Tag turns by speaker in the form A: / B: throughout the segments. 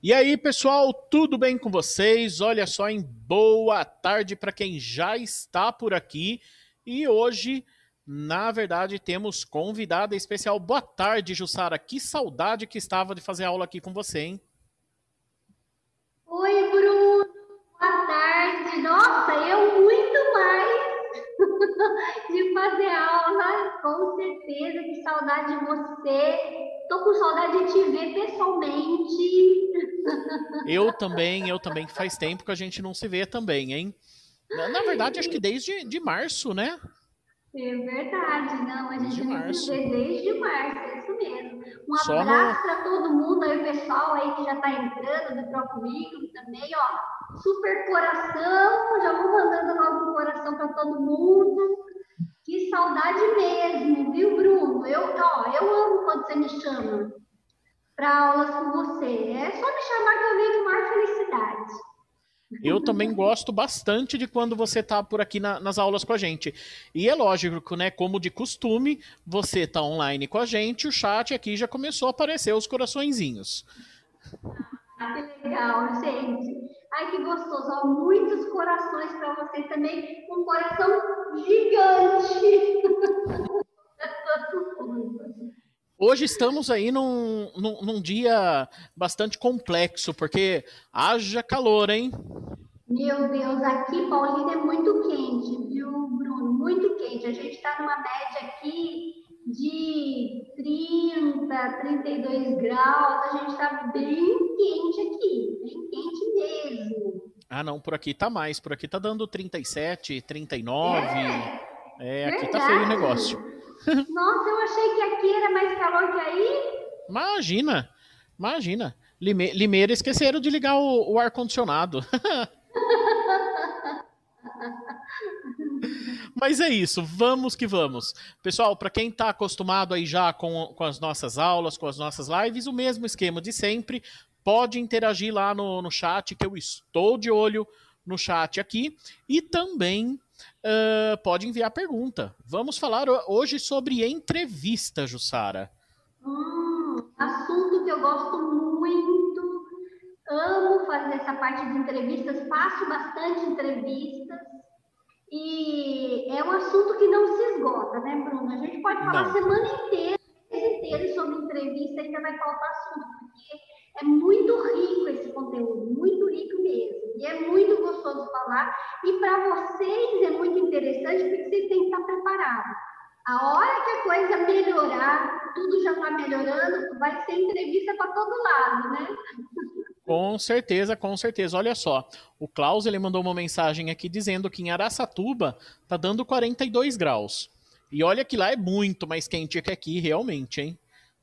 A: E aí, pessoal, tudo bem com vocês? Olha só, em boa tarde para quem já está por aqui. E hoje, na verdade, temos convidada especial. Boa tarde, Jussara. Que saudade que estava de fazer aula aqui com você, hein?
B: Oi, Bruno, boa tarde. Nossa, eu muito mais de fazer aula, com certeza. Que saudade de você. Tô com saudade de te ver pessoalmente.
A: Eu também, que faz tempo que a gente não se vê também, hein? Na verdade, acho que desde março, né?
B: É verdade, não, a
A: Desde
B: gente não se
A: março.
B: vê desde março, é isso mesmo. Um
A: Só no.
B: abraço para todo mundo aí, o pessoal aí que já está entrando, do próprio comigo também, ó. Super coração, já vou mandando logo um coração para todo mundo. Que saudade mesmo, viu, Bruno? Eu amo quando você me chama para aulas com você. É só me chamar que eu venho com maior felicidade.
A: Eu também gosto bastante de quando você tá por aqui nas aulas com a gente. E é lógico, né? Como de costume, você tá online com a gente, o chat aqui já começou a aparecer os coraçõezinhos.
B: Ah, que legal, gente. Ai, que gostoso. Ó, muitos corações para você também. Um coração gigante.
A: Hoje estamos aí num dia bastante complexo, porque haja calor, hein?
B: Meu Deus, aqui Paulina é muito quente, viu, Bruno? Muito quente. A gente está numa média aqui de 32 graus. A gente está bem quente aqui, bem quente mesmo.
A: Ah, não, por aqui tá mais. Por aqui tá dando 37, 39.
B: É
A: É, aqui tá feio o negócio.
B: verdade. Nossa, eu achei que aqui era mais calor que aí.
A: Imagina, imagina. Limeira esqueceram de ligar o ar-condicionado. Mas é isso, vamos que vamos. Pessoal, para quem está acostumado aí já com as nossas aulas, com as nossas lives, o mesmo esquema de sempre, pode interagir lá no chat, que eu estou de olho no chat aqui, e também pode enviar pergunta. Vamos falar hoje sobre entrevista, Jussara.
B: Assunto que eu gosto muito. Amo fazer essa parte de entrevistas, faço bastante entrevistas. E é um assunto que não se esgota, né, Bruno? A gente pode falar a
A: Não,
B: semana inteira, mês inteiro sobre entrevista, ainda vai faltar assunto, porque é muito rico esse conteúdo, muito rico mesmo. E é muito gostoso falar. E para vocês é muito interessante, porque vocês têm que estar preparados. A hora que a coisa melhorar, tudo já está melhorando, vai ser entrevista para todo lado, né?
A: com certeza, com certeza. Olha só, o Klaus ele mandou uma mensagem aqui dizendo que em Araçatuba tá dando 42 graus. E olha que lá é muito mais quente que aqui, realmente, hein?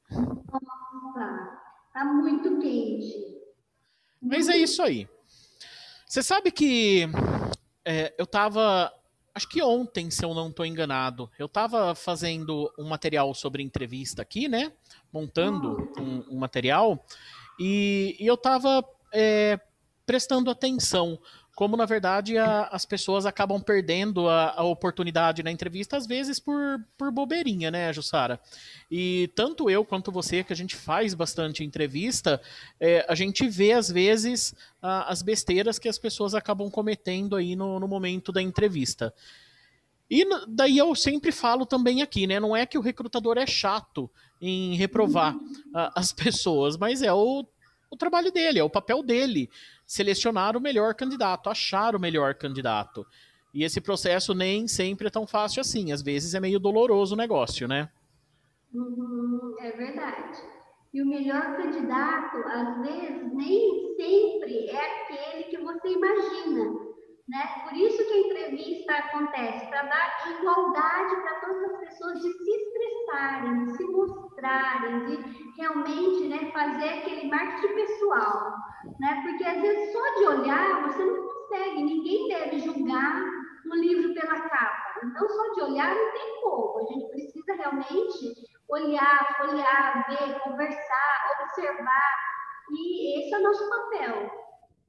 B: Tá muito quente.
A: Mas é
B: Muito.
A: isso aí. Você sabe que eu tava. Acho que ontem, se eu não tô enganado, eu tava fazendo um material sobre entrevista aqui, né? Montando um material. E eu tava prestando atenção. Como, na verdade, as pessoas acabam perdendo a oportunidade na entrevista, às vezes por bobeirinha, né, Jussara? E tanto eu quanto você, que a gente faz bastante entrevista, a gente vê, às vezes, as besteiras que as pessoas acabam cometendo aí no momento da entrevista. E daí eu sempre falo também aqui, né? Não é que o recrutador é chato em reprovar as pessoas, mas é o trabalho dele, é o papel dele. Selecionar o melhor candidato, achar o melhor candidato. E esse processo nem sempre é tão fácil assim. Às vezes é meio doloroso o negócio, né?
B: É verdade. E o melhor candidato, às vezes, nem sempre é aquele que você imagina, né? Por isso que a entrevista acontece, para dar igualdade para todas as pessoas de se expressarem, de se mostrarem, de realmente, né, fazer aquele marketing pessoal, né? Porque às vezes só de olhar você não consegue, ninguém deve julgar um livro pela capa. Então, só de olhar não tem como. A gente precisa realmente olhar, folhear, ver, conversar, observar. E esse é o nosso papel.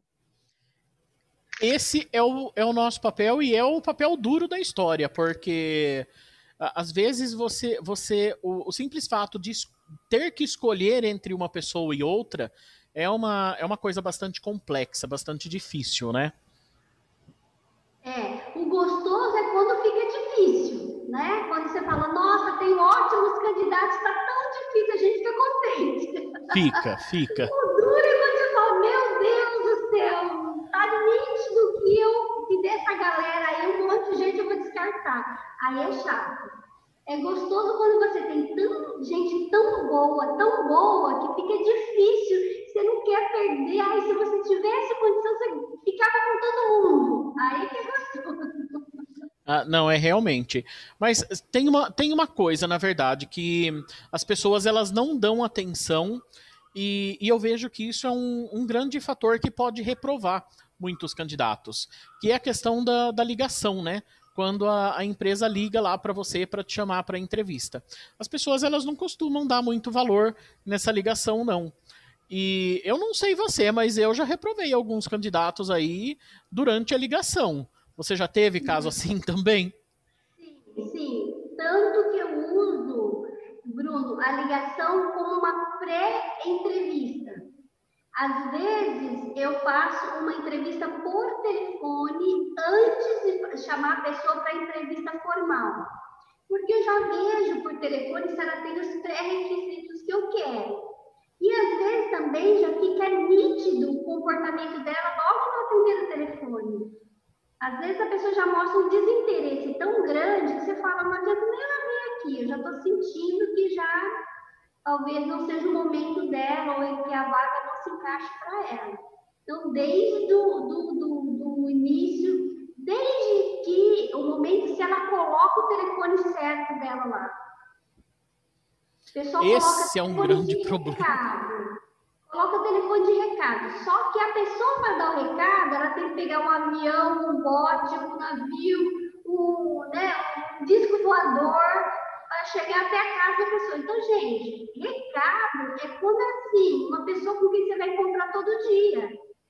A: Esse é o nosso papel e é o papel duro da história, porque às vezes o simples fato de ter que escolher entre uma pessoa e outra é uma coisa bastante complexa, bastante difícil, né?
B: O gostoso é quando fica difícil, né? Quando você fala, nossa, tem ótimos candidatos, está tão difícil, a gente fica contente.
A: Fica, fica.
B: O duro é quando você fala, meu Deus do céu, tá nítido que dessa galera aí, um monte de gente eu vou descartar. Aí é chato. É gostoso quando você tem gente tão boa, que fica difícil, você não quer perder. Aí, se você tivesse condição, você ficava com todo mundo. Aí que é gostoso.
A: Ah, não, é realmente. Mas tem uma coisa, na verdade, que as pessoas elas não dão atenção e eu vejo que isso é um grande fator que pode reprovar muitos candidatos, que é a questão da ligação, né? Quando a empresa liga lá para você para te chamar para entrevista. As pessoas elas não costumam dar muito valor nessa ligação, não. E eu não sei você, mas eu já reprovei alguns candidatos aí durante a ligação. Você já teve caso assim também?
B: Sim, sim. Tanto que eu uso, Bruno, a ligação como uma pré-entrevista. Às vezes eu faço uma entrevista por telefone antes de chamar a pessoa para a entrevista formal. Porque eu já vejo por telefone se ela tem os pré-requisitos que eu quero. E às vezes também já fica nítido o comportamento dela logo no atender o telefone. Às vezes a pessoa já mostra um desinteresse tão grande que você fala, não adianta nem ela vir aqui, eu já estou sentindo que já talvez não seja o momento dela ou que a vaga não se encaixe para ela. Então, desde do início, desde que o momento, se ela coloca o telefone certo dela lá, o pessoal coloca
A: Esse é um
B: telefone
A: grande
B: de
A: problema.
B: recado. Coloca telefone de recado. Só que a pessoa para dar o recado, ela tem que pegar um avião, um bote, um navio, um disco voador para chegar até a casa da pessoa. Então, gente, recado é quando assim, uma pessoa com quem você vai encontrar todo dia.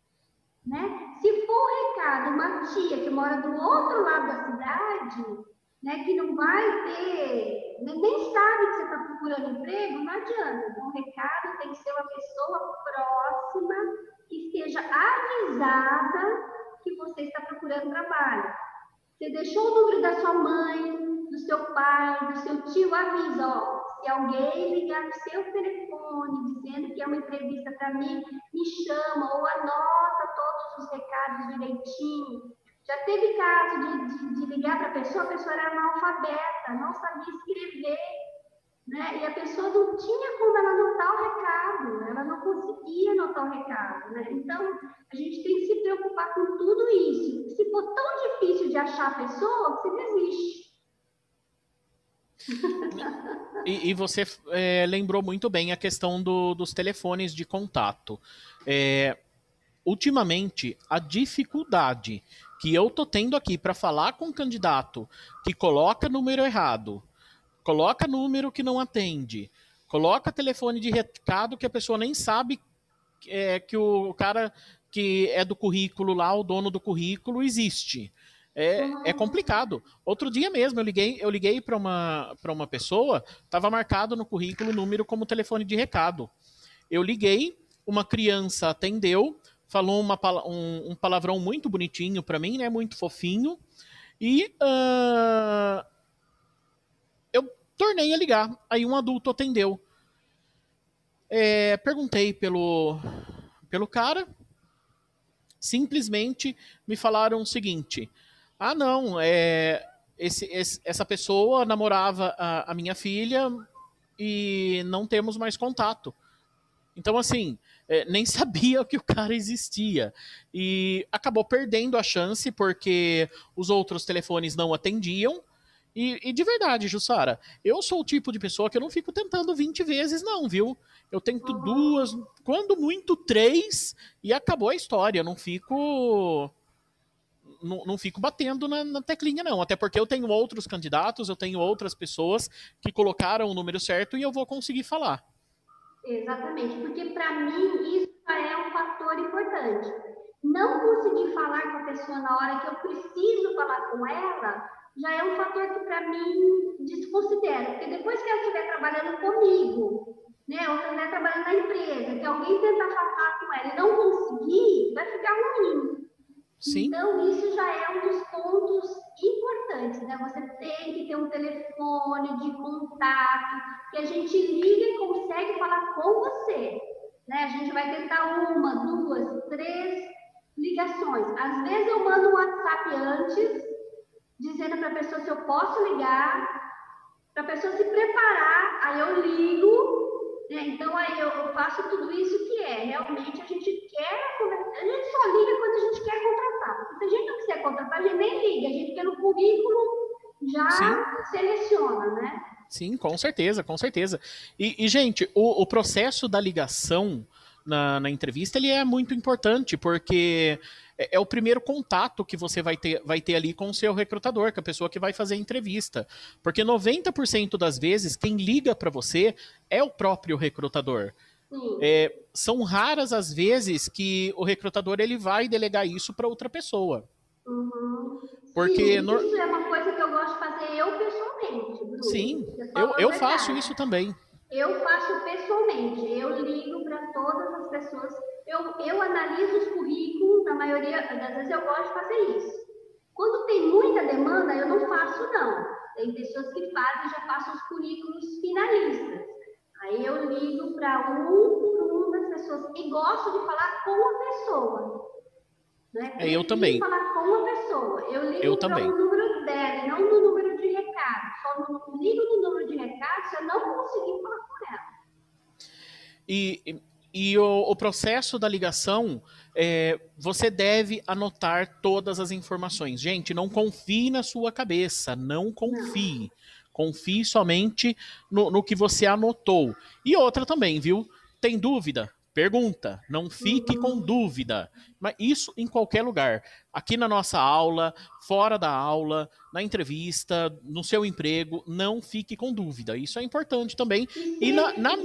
B: Né? Se for um recado, uma tia que mora do outro lado da cidade, né, que não vai ter, nem sabe que você está procurando emprego, não adianta. Um recado tem que ser uma pessoa próxima, que esteja avisada que você está procurando trabalho. Você deixou o número da sua mãe, do seu pai, do seu tio, avisa, ó, se alguém ligar no seu telefone dizendo que é uma entrevista para mim, me chama ou anota todos os recados direitinho. Já teve caso de ligar para a pessoa era analfabeta, não sabia escrever, né? E a pessoa não tinha como ela anotar o recado, ela não conseguia anotar o recado, né? Então, a gente tem que se preocupar com tudo isso. Se for tão difícil de achar a pessoa, você desiste.
A: E você lembrou muito bem a questão dos telefones de contato. Ultimamente, a dificuldade que eu tô tendo aqui para falar com um candidato que coloca número errado, coloca número que não atende, coloca telefone de recado que a pessoa nem sabe que o cara que é do currículo lá, o dono do currículo, existe. É complicado. Outro dia mesmo eu liguei para uma pessoa, estava marcado no currículo o número como telefone de recado. Eu liguei, uma criança atendeu, falou um palavrão muito bonitinho para mim, né, muito fofinho, e eu tornei a ligar. Aí um adulto atendeu. Perguntei pelo cara, simplesmente me falaram o seguinte: ah, não, essa pessoa namorava a minha filha e não temos mais contato. Então, assim, nem sabia que o cara existia. E acabou perdendo a chance porque os outros telefones não atendiam. E de verdade, Jussara, eu sou o tipo de pessoa que eu não fico tentando 20 vezes, não, viu? Eu tento duas, quando muito três, e acabou a história. Eu não fico. Não fico batendo na teclinha, não. Até porque eu tenho outros candidatos, eu tenho outras pessoas que colocaram o número certo e eu vou conseguir falar.
B: Exatamente, porque para mim isso já é um fator importante. Não conseguir falar com a pessoa na hora que eu preciso falar com ela já é um fator que para mim desconsidero, porque depois que ela estiver trabalhando comigo, né? Ou se ela trabalhando na empresa, que alguém tentar falar com ela e não conseguir, vai ficar ruim.
A: Sim.
B: Então, isso já é um dos pontos importantes, né? Você tem que ter um telefone de contato, que a gente liga e consegue falar com você, né? A gente vai tentar uma, duas, três ligações. Às vezes eu mando um WhatsApp antes, dizendo para a pessoa se eu posso ligar, para a pessoa se preparar, aí eu ligo, né? Então aí eu faço tudo isso que é, realmente a gente quer conversar, a gente só liga quando a gente quer contratar, porque se a gente não quiser contratar, a gente nem liga, a gente pelo currículo
A: Sim.
B: já seleciona, né?
A: Sim, com certeza, com certeza. Gente, o processo da ligação na entrevista ele é muito importante, porque é o primeiro contato que você vai ter ali com o seu recrutador, com a pessoa que vai fazer a entrevista. Porque 90% das vezes, quem liga para você é o próprio recrutador.
B: Sim.
A: São raras as vezes que o recrutador ele vai delegar isso para outra pessoa.
B: Uhum.
A: Porque,
B: Sim, isso é uma coisa que eu gosto de fazer eu pessoalmente, Bruno.
A: sim,
B: Você falou a
A: eu faço
B: verdade.
A: isso também.
B: Eu faço pessoalmente, eu ligo para todas as pessoas, eu analiso os currículos, na maioria das vezes eu gosto de fazer isso. Quando tem muita demanda, eu não faço não. Tem pessoas que fazem, já passam os currículos finalistas. Aí eu ligo para um por um das pessoas e gosto de falar com a pessoa, né?
A: Eu
B: Prefiro
A: também.
B: falar com a pessoa. Eu
A: Eu
B: ligo para o
A: também.
B: número dela, não no número de recado. Só não ligo no número de recado se eu não conseguir falar com ela.
A: E o processo da ligação, você deve anotar todas as informações. Gente, não confie na sua cabeça, não
B: Não.
A: confie. Confie somente no que você anotou. E outra também, viu? Tem dúvida? Pergunta. Não fique com
B: Uhum.
A: dúvida. Mas isso em qualquer lugar. Aqui na nossa aula, fora da aula, na entrevista, no seu emprego, não fique com dúvida. Isso é importante também.
B: E
A: E
B: sempre.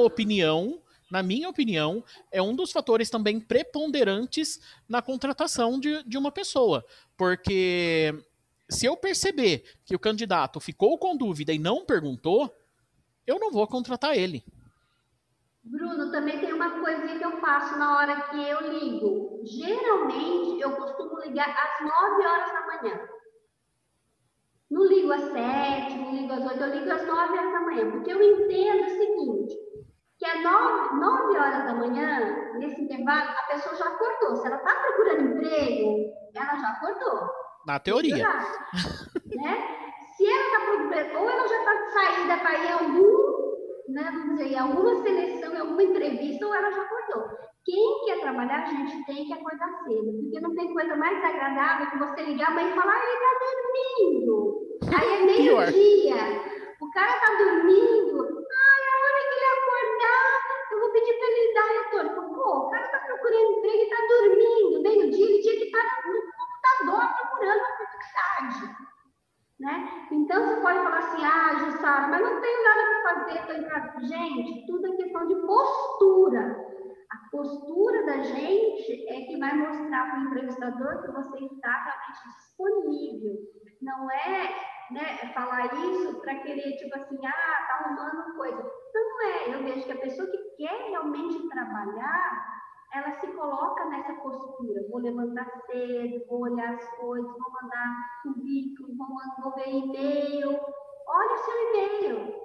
A: na minha opinião, é um dos fatores também preponderantes na contratação de uma pessoa. Porque se eu perceber que o candidato ficou com dúvida e não perguntou, eu não vou contratar ele.
B: Bruno, também tem uma coisinha que eu faço na hora que eu ligo. Geralmente eu costumo ligar às 9 horas da manhã. Não ligo às 7, não ligo às 8, eu ligo às 9 horas da manhã, porque eu entendo o seguinte, que às 9 horas da manhã, nesse intervalo, a pessoa já acordou. Se ela está procurando emprego, ela já acordou.
A: Na
B: Nesse
A: teoria.
B: horário, né? Se ela está procurando, ou ela já está de saída para ir em algum, né, vamos dizer, em alguma seleção, em alguma entrevista, ou ela já acordou. Quem quer trabalhar, a gente tem que acordar cedo, porque não tem coisa mais agradável que você ligar a mãe e falar, ah, ele está dormindo. Aí é
A: Pior.
B: meio-dia, o cara está dormindo, ai, a hora que ele acordar, eu vou pedir para ele dar retorno. Pô, o cara está procurando emprego e está dormindo, meio-dia, ele tinha que estar no computador procurando a oportunidade. Né? Então você pode falar assim, ah, Jussara, mas não tenho nada para fazer, tô em casa. Gente, tudo é questão de postura. A postura da gente é que vai mostrar para o entrevistador que você está realmente disponível. Não é, né, falar isso para querer, tipo assim, ah, tá arrumando coisa. Não é. Eu vejo que a pessoa que quer realmente trabalhar, ela se coloca nessa postura. Vou levantar cedo, vou olhar as coisas, vou mandar currículo, vou ver e-mail. Olha o seu e-mail.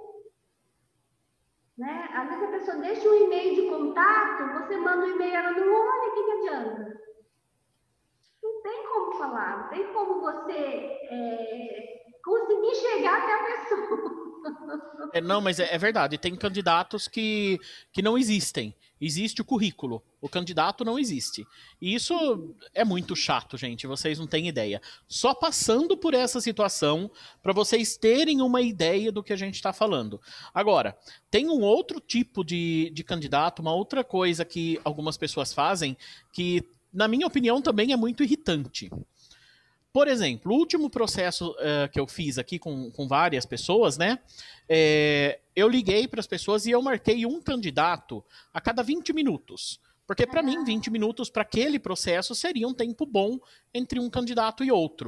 B: Né? Às vezes a pessoa deixa um e-mail de contato, você manda um e-mail, ela não olha, o que adianta? Não tem como falar, não tem como você conseguir chegar até a pessoa.
A: Não, mas é verdade. Tem candidatos que não existem. Existe o currículo. O candidato não existe. E isso é muito chato, gente. Vocês não têm ideia. Só passando por essa situação para vocês terem uma ideia do que a gente está falando. Agora, tem um outro tipo de candidato, uma outra coisa que algumas pessoas fazem que, na minha opinião, também é muito irritante. Por exemplo, o último processo que eu fiz aqui com várias pessoas, né? Eu liguei para as pessoas e eu marquei um candidato a cada 20 minutos. Porque para mim, 20 minutos para aquele processo seria um tempo bom entre um candidato e outro.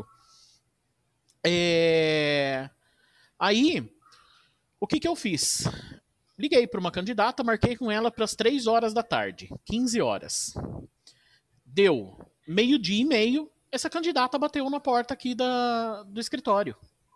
A: Aí, o que eu fiz? Liguei para uma candidata, marquei com ela para as 3 horas da tarde, 15 horas. Deu meio-dia e meio, essa candidata bateu na porta aqui do escritório.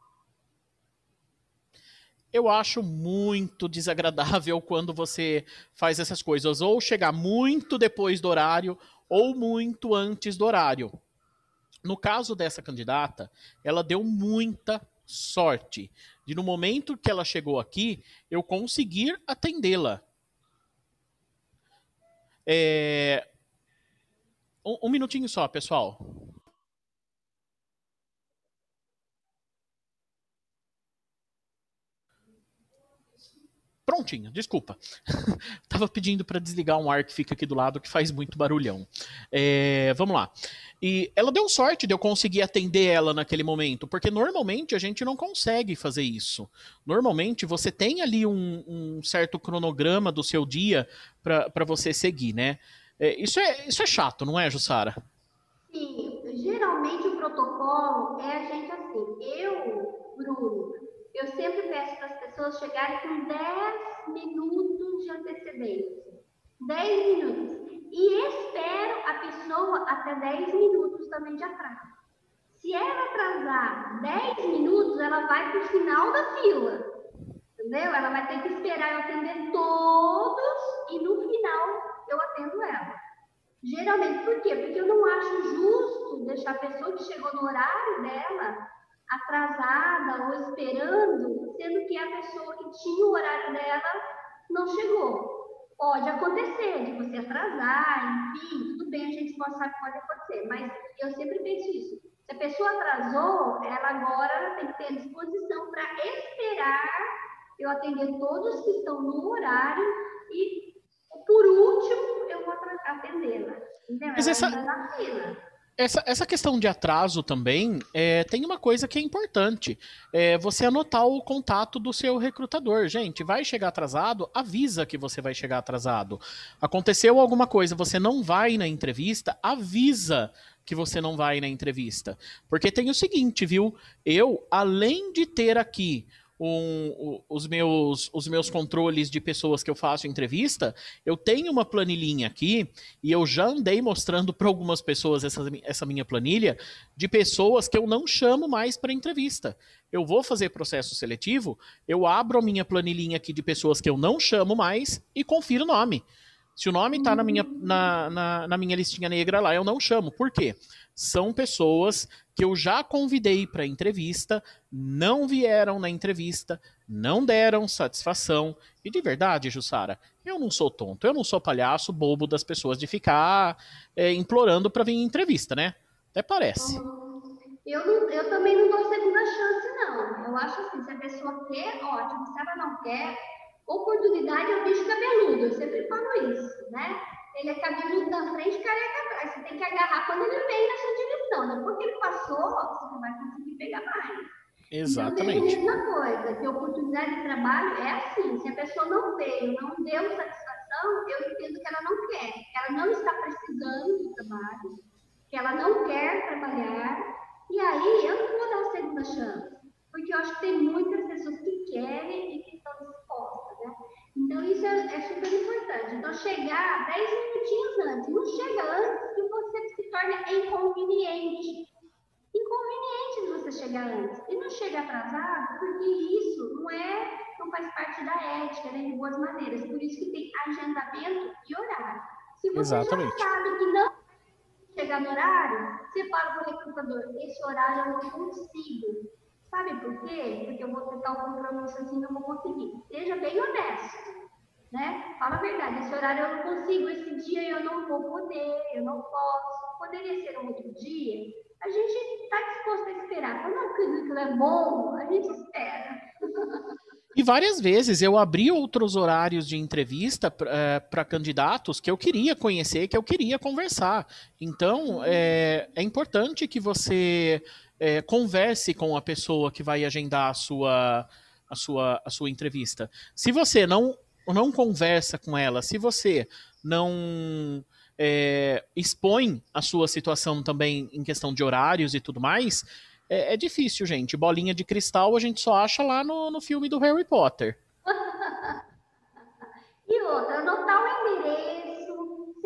A: Eu acho muito desagradável quando você faz essas coisas, ou chegar muito depois do horário, ou muito antes do horário. No caso dessa candidata, ela deu muita sorte de no momento que ela chegou aqui, eu conseguir atendê-la. Um minutinho só, pessoal. Prontinho, desculpa. Tava pedindo para desligar um ar que fica aqui do lado que faz muito barulhão. Vamos lá. E ela deu sorte de eu conseguir atender ela naquele momento, porque normalmente a gente não consegue fazer isso. Normalmente você tem ali um certo cronograma do seu dia para você seguir, né? Isso é chato, não é, Jussara?
B: Sim, geralmente o protocolo é a gente assim. Bruno, eu sempre peço para as pessoas chegarem com 10 minutos de antecedência. 10 minutos. E espero a pessoa até 10 minutos também de atraso. Se ela atrasar 10 minutos, ela vai para o final da fila. Entendeu? Ela vai ter que esperar eu atender todos e no final eu atendo ela. Geralmente, por quê? Porque eu não acho justo deixar a pessoa que chegou no horário dela atrasada ou esperando, sendo que a pessoa que tinha o horário dela não chegou. Pode acontecer de você atrasar, enfim, tudo bem, a gente sabe que pode acontecer, mas eu sempre penso isso. Se a pessoa atrasou, ela agora tem que ter disposição para esperar eu atender todos que estão no horário e, por último, eu vou atendê-la. Entendeu?
A: Mas
B: Ela entra na fila.
A: Essa questão de atraso também tem uma coisa que é importante. Você anotar o contato do seu recrutador. Gente, vai chegar atrasado, avisa que você vai chegar atrasado. Aconteceu alguma coisa, você não vai na entrevista, avisa que você não vai na entrevista. Porque tem o seguinte, viu? Eu, além de ter aqui os meus controles de pessoas que eu faço entrevista, eu tenho uma planilhinha aqui e eu já andei mostrando para algumas pessoas essa minha planilha de pessoas que eu não chamo mais para entrevista. Eu vou fazer processo seletivo, eu abro a minha planilhinha aqui de pessoas que eu não chamo mais e confiro o nome. Se o nome está na minha listinha negra lá, eu não chamo. Por quê? São pessoas que eu já convidei para entrevista, não vieram na entrevista, não deram satisfação. E de verdade, Jussara, eu não sou tonto, eu não sou palhaço bobo das pessoas de ficar implorando para vir em entrevista, né? Até parece.
B: Eu também não dou segunda chance, não. Eu acho assim, se a pessoa quer, ótimo. Se ela não quer, oportunidade é o bicho cabeludo. Eu sempre falo isso, né? Ele é cabeludo na frente e careca atrás. Você tem que agarrar quando ele vem na sua direção. Depois que ele passou, você não vai conseguir pegar mais.
A: Exatamente.
B: Então, a mesma coisa, que oportunidade de trabalho é assim. Se a pessoa não veio, não deu satisfação, eu entendo que ela não quer. Ela não está precisando de trabalho, que ela não quer trabalhar. E aí, eu não vou dar a segunda chance. Porque eu acho que tem muitas pessoas que querem e que estão dispostas, né? Então, isso é super importante. Então, chegar 10 minutinhos antes. Não chega antes que você se torna inconveniente. Inconveniente de você chegar antes. E não chega atrasado, porque isso não faz parte da ética, nem de boas maneiras. Por isso que tem agendamento e horário. Se você já
A: Exatamente.
B: sabe que não chegar no horário, você fala para o recrutador, esse horário eu não consigo. Sabe por quê? Porque eu vou tentar o compromisso assim, não vou conseguir. Seja bem honesto, né? Fala a verdade, esse horário eu não consigo, esse dia eu não vou poder, eu não posso. Poderia ser um outro dia. A gente está disposto a esperar. Quando o currículo é bom, a gente espera.
A: E várias vezes eu abri outros horários de entrevista para candidatos que eu queria conhecer, que eu queria conversar. Então, é importante que você converse com a pessoa que vai agendar a sua entrevista. Se você não conversa com ela, se você não expõe a sua situação também em questão de horários e tudo mais, é difícil, gente. Bolinha de cristal a gente só acha lá no filme do Harry Potter.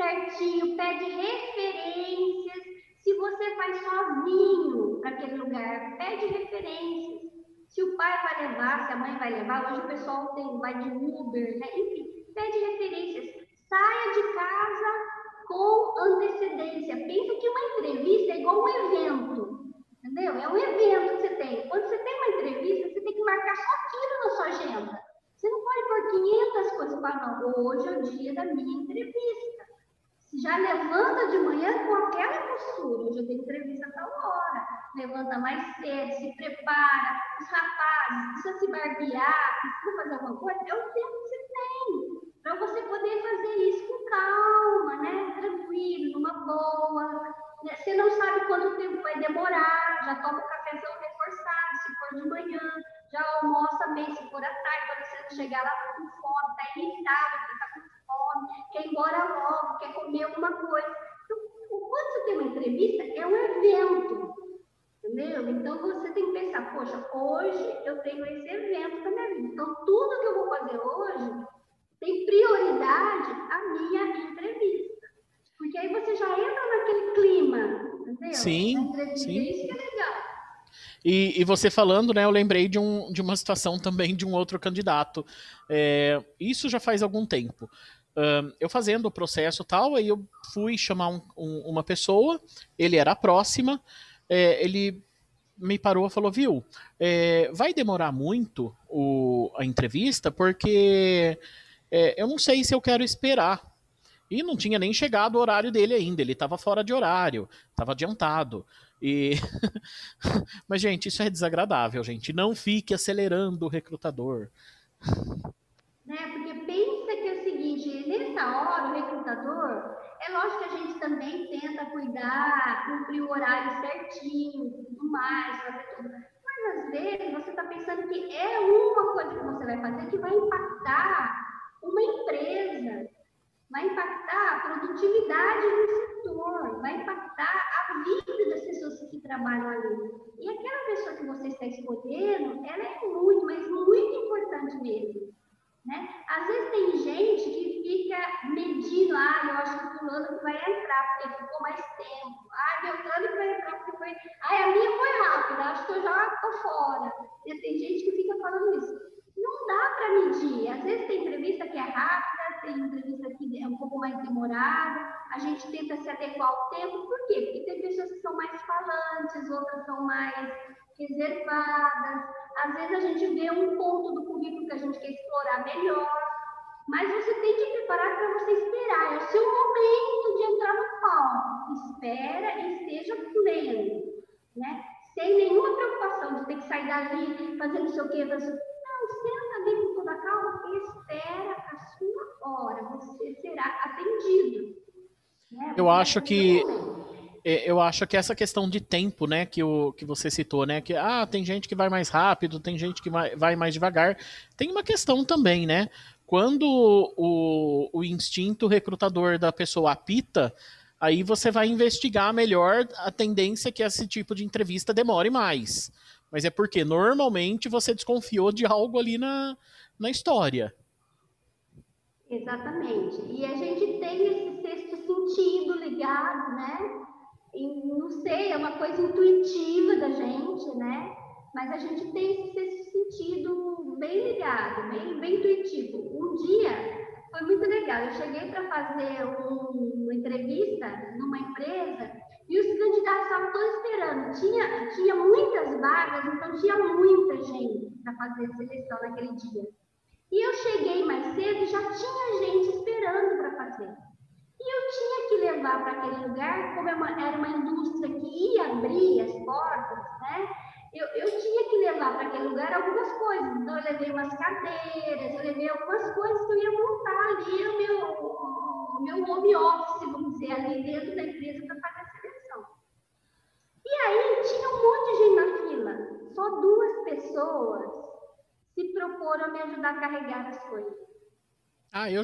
B: certinho, pede referências. Se você faz sozinho para aquele lugar, pede referências. Se o pai vai levar, se a mãe vai levar, hoje o pessoal vai de Uber, né? Enfim, pede referências. Saia de casa com antecedência. Pensa que uma entrevista é igual um evento, entendeu? É um evento que você tem. Quando você tem uma entrevista, você tem que marcar só aquilo na sua agenda. Você não pode pôr 500 coisas para não. Hoje é o dia da minha entrevista. Já levanta de manhã com aquela postura. Hoje eu tenho entrevista a tal hora. Levanta mais cedo, se prepara. Os rapazes, precisa se barbear, precisa fazer alguma coisa. É o tempo que você tem para você poder fazer isso com calma, né? Tranquilo, numa boa. Você não sabe quanto tempo vai demorar. Já toma um cafezão reforçado, se for de manhã. Já almoça bem, se for à tarde, para você não chegar lá com fome, está irritado, porque está com fome, quer ir embora logo, quer comer alguma coisa. Então, quando você tem uma entrevista, é um evento, entendeu? Então, você tem que pensar, poxa, hoje eu tenho esse evento na minha vida. Então, tudo que eu vou fazer hoje tem prioridade à minha entrevista. Porque aí você já entra naquele clima, entendeu?
A: Sim,
B: na entrevista.
A: sim.
B: Isso que é legal.
A: E você falando, né, eu lembrei de uma situação também de um outro candidato. Isso já faz algum tempo. Eu fazendo o processo e tal, aí eu fui chamar uma pessoa, ele era a próxima, ele me parou e falou, viu, vai demorar muito a entrevista, porque eu não sei se eu quero esperar. E não tinha nem chegado o horário dele ainda, ele estava fora de horário, estava adiantado. E mas, gente, isso é desagradável, gente. Não fique acelerando o recrutador.
B: Né? Porque pensa que é o seguinte, nessa hora, o recrutador, é lógico que a gente também tenta cuidar, cumprir o horário certinho, tudo mais, fazer tudo. Mas às vezes você está pensando que é uma coisa que você vai fazer que vai impactar uma empresa, vai impactar a produtividade do setor, vai impactar a vida das pessoas que trabalham ali. E aquela pessoa que você está escolhendo, ela é muito, mas muito importante mesmo. Né? Às vezes tem gente que fica medindo, eu acho que o fulano que vai entrar porque ficou mais tempo, Beltrano que vai entrar porque foi, a minha foi rápida, acho que eu já estou fora. E tem gente que fica falando isso. Não dá para medir. Às vezes tem entrevista que é rápida, tem entrevista que é um pouco mais demorada, a gente tenta se adequar ao tempo, por quê? Porque tem pessoas que são mais falantes, outras são mais reservadas. Às vezes a gente vê um ponto do currículo que a gente quer explorar melhor, mas você tem que preparar para você esperar. É o seu momento de entrar no palco. Espera e esteja pleno, né? Sem nenhuma preocupação de ter que sair dali, fazer não sei o quê. Não, senta ali com toda a calma e espera a sua hora. Você será atendido. Né?
A: Eu acho que essa questão de tempo, né, que você citou, né, que tem gente que vai mais rápido, tem gente que vai mais devagar, tem uma questão também, né, quando o instinto recrutador da pessoa apita, aí você vai investigar melhor a tendência que esse tipo de entrevista demore mais, mas é porque normalmente você desconfiou de algo ali na história.
B: Exatamente, e a gente tem esse sexto sentido ligado, né? E não sei, é uma coisa intuitiva da gente, né? Mas a gente tem esse sentido bem ligado, bem intuitivo. Um dia foi muito legal. Eu cheguei para fazer uma entrevista numa empresa e os candidatos estavam todos esperando. Tinha muitas vagas, então tinha muita gente para fazer a seleção naquele dia. E eu cheguei mais cedo e já tinha gente esperando para fazer. E eu tinha que levar para aquele lugar, como era uma indústria que ia abrir as portas, né? Eu tinha que levar para aquele lugar algumas coisas. Então, eu levei umas cadeiras, eu levei algumas coisas que eu ia montar ali o meu home office, vamos dizer, ali dentro da empresa para fazer a seleção. E aí, tinha um monte de gente na fila. Só 2 pessoas se proporam a me ajudar a carregar as coisas.
A: Eu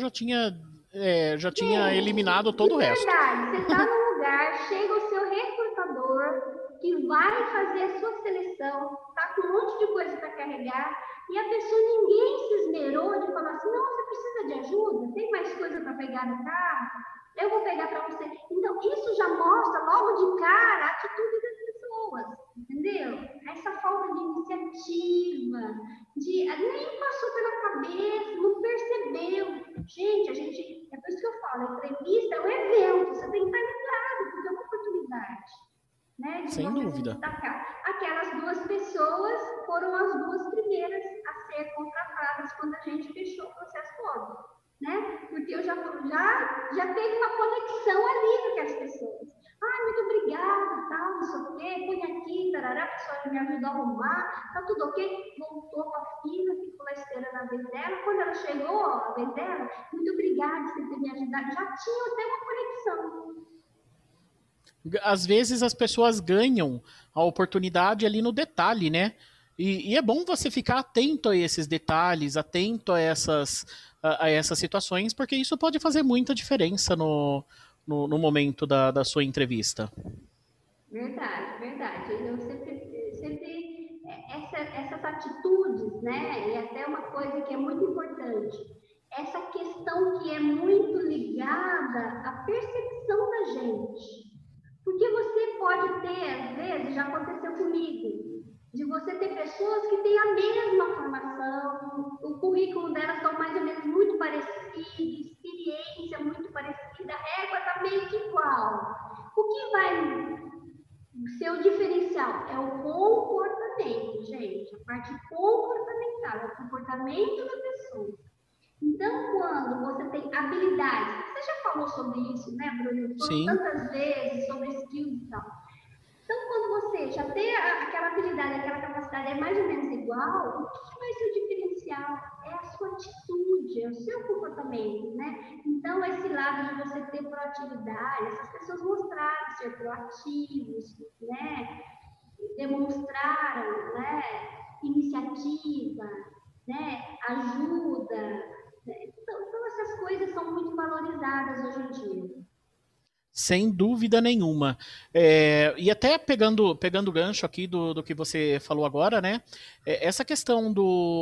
A: já tinha eliminado todo o resto.
B: Verdade, você está num lugar, chega o seu recrutador que vai fazer a sua seleção, tá com um monte de coisa para carregar, e a pessoa, ninguém se esmerou de falar assim, não, você precisa de ajuda? Tem mais coisa para pegar no carro? eu vou pegar para você. Então, isso já mostra logo de cara a atitude das pessoas, entendeu? Essa falta de iniciativa, nem passou pela cabeça, não percebeu. Gente, é por isso que eu falo, a entrevista é um evento, você tem que estar ligado, porque é uma oportunidade, né, de
A: Sem
B: você se
A: dúvida.
B: destacar. Aquelas duas pessoas foram as duas primeiras a ser contratadas quando a gente fechou o processo todo, né? Porque eu já teve uma conexão ali com aquelas pessoas. Ah, muito obrigada, tal, não sei o quê, põe aqui, tarará, a pessoa me ajudou a arrumar, tá tudo ok, voltou com a filha, ficou na esteira na vez dela. Quando ela chegou, a vez dela, muito obrigada por ter me ajudado. Já tinha até uma conexão.
A: Às vezes as pessoas ganham a oportunidade ali no detalhe, né? E é bom você ficar atento a esses detalhes, atento a essas situações, porque isso pode fazer muita diferença no momento da sua entrevista.
B: Verdade, verdade. Eu sempre essas atitudes, né? E até uma coisa que é muito importante, essa questão que é muito ligada à percepção da gente. Porque você pode ter, às vezes, já aconteceu comigo, de você ter pessoas que têm a mesma formação, o currículo delas estão mais ou menos muito parecido, experiência muito parecida, a régua está meio que igual. O que vai ser o diferencial é o comportamento, gente, a parte comportamental, é o comportamento da pessoa. Então, quando você tem habilidades, você já falou sobre isso, né, Bruno? Falou
A: Sim.
B: tantas vezes sobre skills e tal. Então, quando você já tem aquela habilidade, aquela capacidade é mais ou menos igual, o que vai ser o diferencial? É a sua atitude, é o seu comportamento, né? Então, esse lado de você ter proatividade, essas pessoas mostraram ser proativos, né? Demonstraram, né? Iniciativa, né? Ajuda. Né? Então, essas coisas são muito valorizadas hoje em dia.
A: Sem dúvida nenhuma. E até pegando o gancho aqui do que você falou agora, né? Essa questão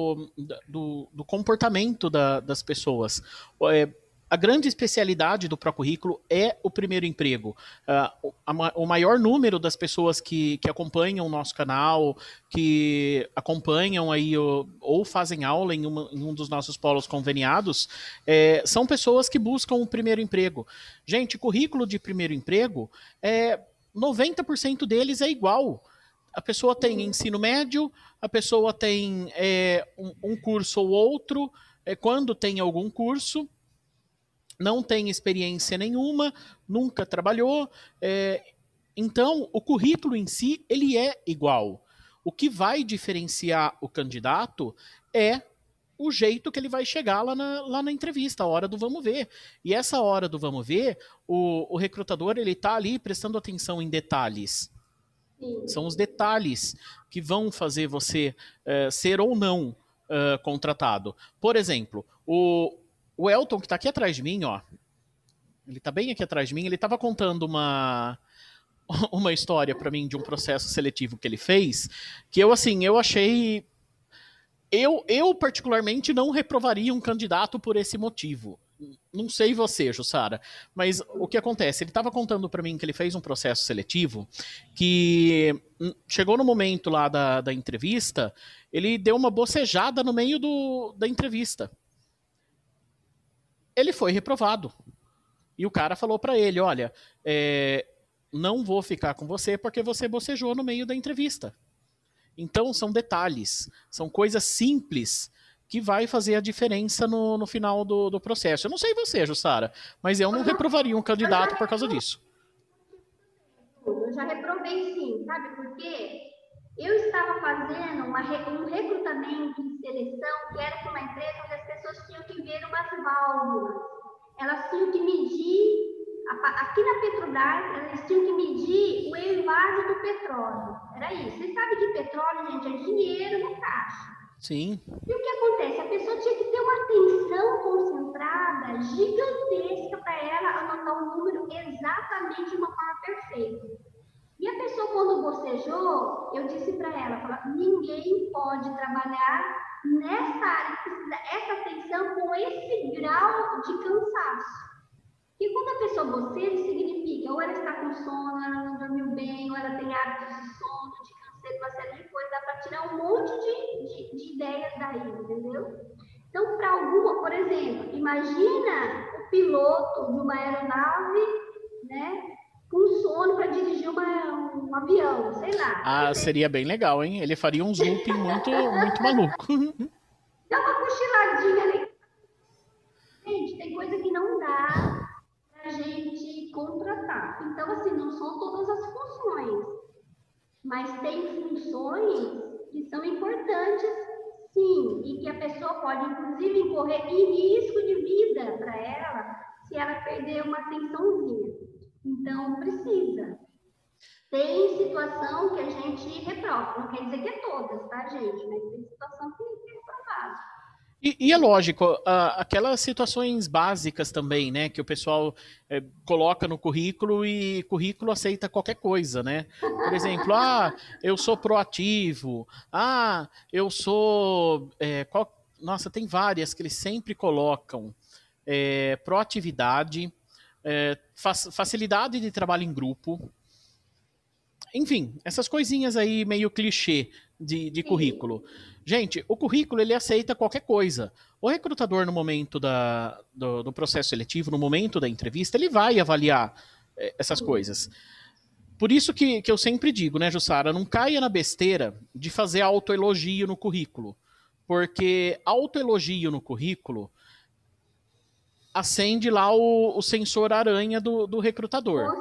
A: do comportamento das pessoas. É, a grande especialidade do Procurrículo é o primeiro emprego. O maior número das pessoas que acompanham o nosso canal, que acompanham aí ou fazem aula em um dos nossos polos conveniados, são pessoas que buscam o primeiro emprego. Gente, currículo de primeiro emprego, 90% deles é igual. A pessoa tem ensino médio, a pessoa tem um curso ou outro, quando tem algum curso, não tem experiência nenhuma, nunca trabalhou. Então, o currículo em si, ele é igual. O que vai diferenciar o candidato é o jeito que ele vai chegar lá na entrevista, a hora do vamos ver. E essa hora do vamos ver, o recrutador ele está ali prestando atenção em detalhes. São os
B: Sim.
A: detalhes que vão fazer você ser ou não contratado. Por exemplo, o Elton, que está aqui atrás de mim, ó, ele está bem aqui atrás de mim, ele estava contando uma história para mim de um processo seletivo que ele fez, que eu achei. Eu particularmente não reprovaria um candidato por esse motivo. Não sei você, Jussara, mas o que acontece? Ele estava contando para mim que ele fez um processo seletivo que chegou no momento lá da entrevista, ele deu uma bocejada no meio da entrevista. Ele foi reprovado. E o cara falou para ele: olha, não vou ficar com você porque você bocejou no meio da entrevista. Então são detalhes, são coisas simples que vai fazer a diferença no final do processo. Eu não sei você, Jussara, mas eu não reprovaria um
B: Eu já
A: candidato por causa disso.
B: Eu já reprovei sim, sabe por quê? Eu estava fazendo um recrutamento de seleção que era para uma empresa onde as pessoas tinham que ver umas válvulas. Elas tinham que medir, aqui na Petrobras, elas tinham que medir o envase do petróleo. Era isso. Você sabe que petróleo, gente, é dinheiro no caixa.
A: Sim,
B: E o que acontece? A pessoa tinha que ter uma atenção concentrada gigantesca para ela anotar o número exatamente de uma forma perfeita. E a pessoa, quando bocejou, eu disse para ela, ninguém pode trabalhar nessa área que precisa essa atenção com esse grau de cansaço. Porque quando a pessoa boceja, significa ou ela está com sono, ou ela não dormiu bem, ou ela tem hábitos de sono, de canseiro, uma série de coisas, dá para tirar um monte de ideias daí, entendeu? Então, para alguma, por exemplo, imagina o piloto de uma aeronave, né, com sono para dirigir um avião, sei lá.
A: Ah, seria bem legal, hein? Ele faria uns looping muito maluco.
B: Dá uma cochiladinha ali. Gente, tem coisa que não dá pra gente contratar. Então, assim, não são todas as funções, mas tem funções que são importantes, sim, e que a pessoa pode, inclusive, incorrer em risco de vida para ela se ela perder uma atençãozinha. Então, precisa. Tem situação que a gente reprova, não quer dizer que é todas, tá, gente? Mas tem situação que é reprovada.
A: E é lógico, aquelas situações básicas também, né, que o pessoal coloca no currículo e currículo aceita qualquer coisa, né? Por exemplo, eu sou proativo, eu sou. Nossa, tem várias que eles sempre colocam. Proatividade, facilidade de trabalho em grupo. Enfim, essas coisinhas aí meio clichê de currículo. Gente, o currículo ele aceita qualquer coisa. O recrutador, no momento do processo seletivo, no momento da entrevista, ele vai avaliar essas coisas. Por isso que eu sempre digo, né, Jussara, não caia na besteira de fazer autoelogio no currículo. Porque autoelogio no currículo acende lá o sensor aranha do recrutador.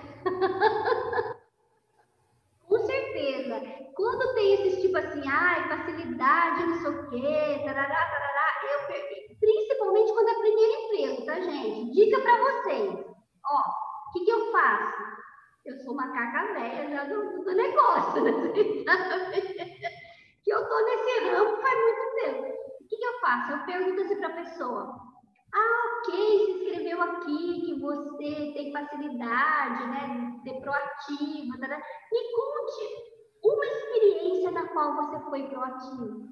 B: Com certeza. Quando tem esses tipo assim, facilidade, não sei o quê, tarará, tarará, principalmente quando é primeiro emprego, tá, gente? Dica para vocês. Ó, o que eu faço? Eu sou uma caca velha já do negócio, né? Que eu tô nesse ramo faz muito tempo. O que eu faço? Eu pergunto assim para a pessoa: ok, se inscreveu aqui, que você tem facilidade, né, de ser proativa, tá, né? Me conte uma experiência na qual você foi proativo.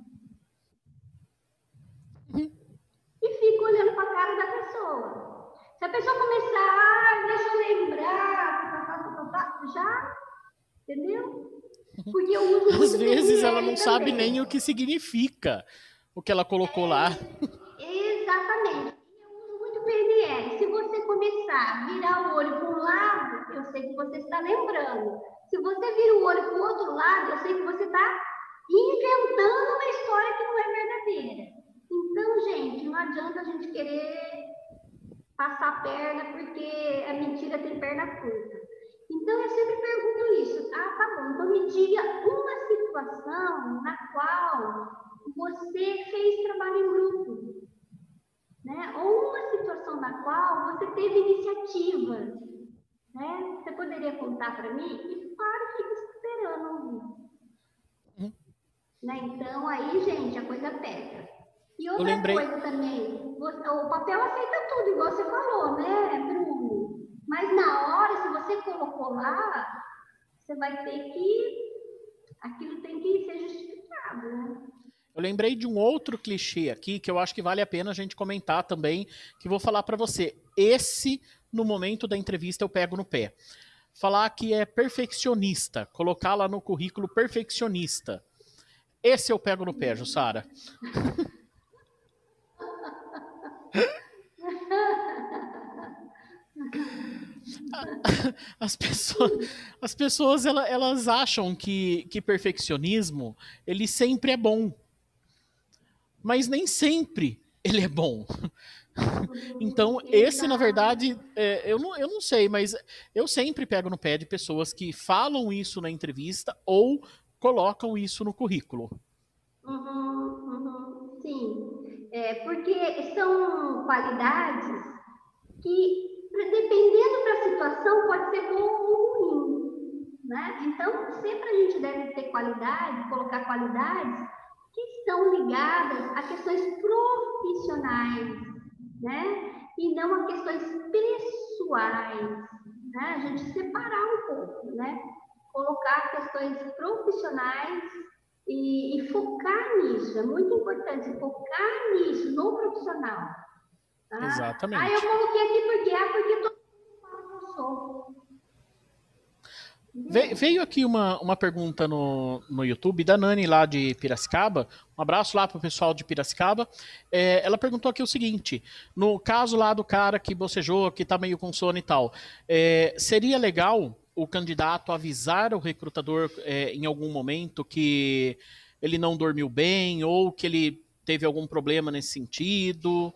B: E fico olhando para a cara da pessoa. Se a pessoa começar, deixa eu lembrar, já, entendeu? Porque eu uso muito
A: Às vezes ela
B: PNL
A: não sabe
B: também.
A: nem o que significa o que ela colocou lá.
B: Exatamente. Eu uso muito PNL. Se você começar a virar o olho para um lado, eu sei que você está lembrando. Se você vira o olho para o outro lado, eu sei que você está inventando uma história que não é verdadeira. Então, gente, não adianta a gente querer passar a perna porque a mentira tem perna curta. Então, eu sempre pergunto isso. Tá bom. Então, me diga uma situação na qual você fez trabalho em grupo, né? Ou uma situação na qual você teve iniciativa, né? Você poderia contar para mim? E claro, fica esperando. Né? Então, aí, gente, a coisa pega. E outra coisa também, o papel aceita tudo, igual você falou, né, Bruno? Mas na hora, se você colocou lá, você vai ter que... Aquilo tem que ser justificado, né?
A: Eu lembrei de um outro clichê aqui que eu acho que vale a pena a gente comentar também, que vou falar para você. Esse, no momento da entrevista, eu pego no pé. Falar que é perfeccionista, colocar lá no currículo perfeccionista. Esse eu pego no pé, Jussara. As pessoas elas acham que perfeccionismo ele sempre é bom. Mas nem sempre ele é bom. Então, esse, na verdade, eu não sei, mas eu sempre pego no pé de pessoas que falam isso na entrevista ou colocam isso no currículo.
B: Sim. Porque são qualidades que, dependendo da situação, pode ser bom ou ruim. Né? Então, sempre a gente deve ter qualidade, colocar qualidades que estão ligadas a questões profissionais, né? E não a questões pessoais, né? A gente separar um pouco, né? Colocar questões profissionais e focar nisso, é muito importante focar nisso, no profissional. Tá? Eu
A: Exatamente.
B: coloquei aqui porque sou.
A: Veio aqui uma pergunta no YouTube da Nani lá de Piracicaba. Um abraço lá pro pessoal de Piracicaba. Ela perguntou aqui o seguinte: no caso lá do cara que bocejou, que tá meio com sono e tal, seria legal o candidato avisar o recrutador em algum momento que ele não dormiu bem ou que ele teve algum problema nesse sentido?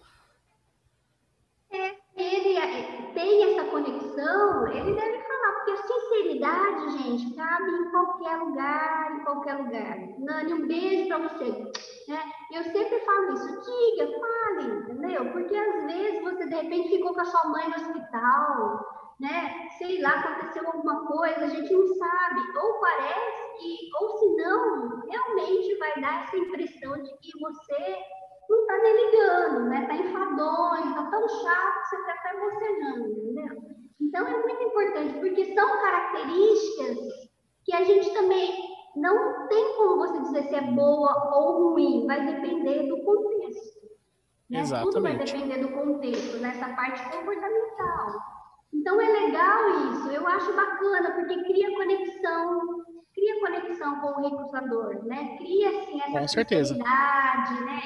B: Ele tem essa conexão, ele deve falar, porque a sinceridade, gente, cabe em qualquer lugar, em qualquer lugar. Nani, um beijo para você. Né? Eu sempre falo isso, diga, fale, entendeu? Porque às vezes você de repente ficou com a sua mãe no hospital, né? Sei lá, aconteceu alguma coisa, a gente não sabe. Ou parece que, ou se não, realmente vai dar essa impressão de que você não está nem ligando, né? Está enfadonho, está tão chato que você está até bocejando, entendeu? Então é muito importante, porque são características que a gente também não tem como você dizer se é boa ou ruim, vai depender do contexto. Né? Tudo vai depender do contexto, nessa parte comportamental. Então é legal isso, eu acho bacana, porque cria conexão com o recrutador, né? Cria assim essa sinceridade, né?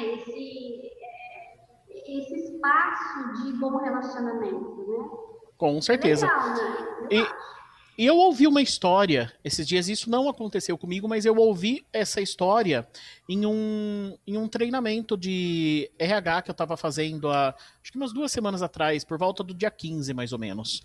B: Esse espaço de bom relacionamento, né?
A: Com certeza.
B: É legal, né?
A: E eu ouvi uma história, esses dias isso não aconteceu comigo, mas eu ouvi essa história em um treinamento de RH que eu estava fazendo acho que umas 2 semanas atrás, por volta do dia 15, mais ou menos.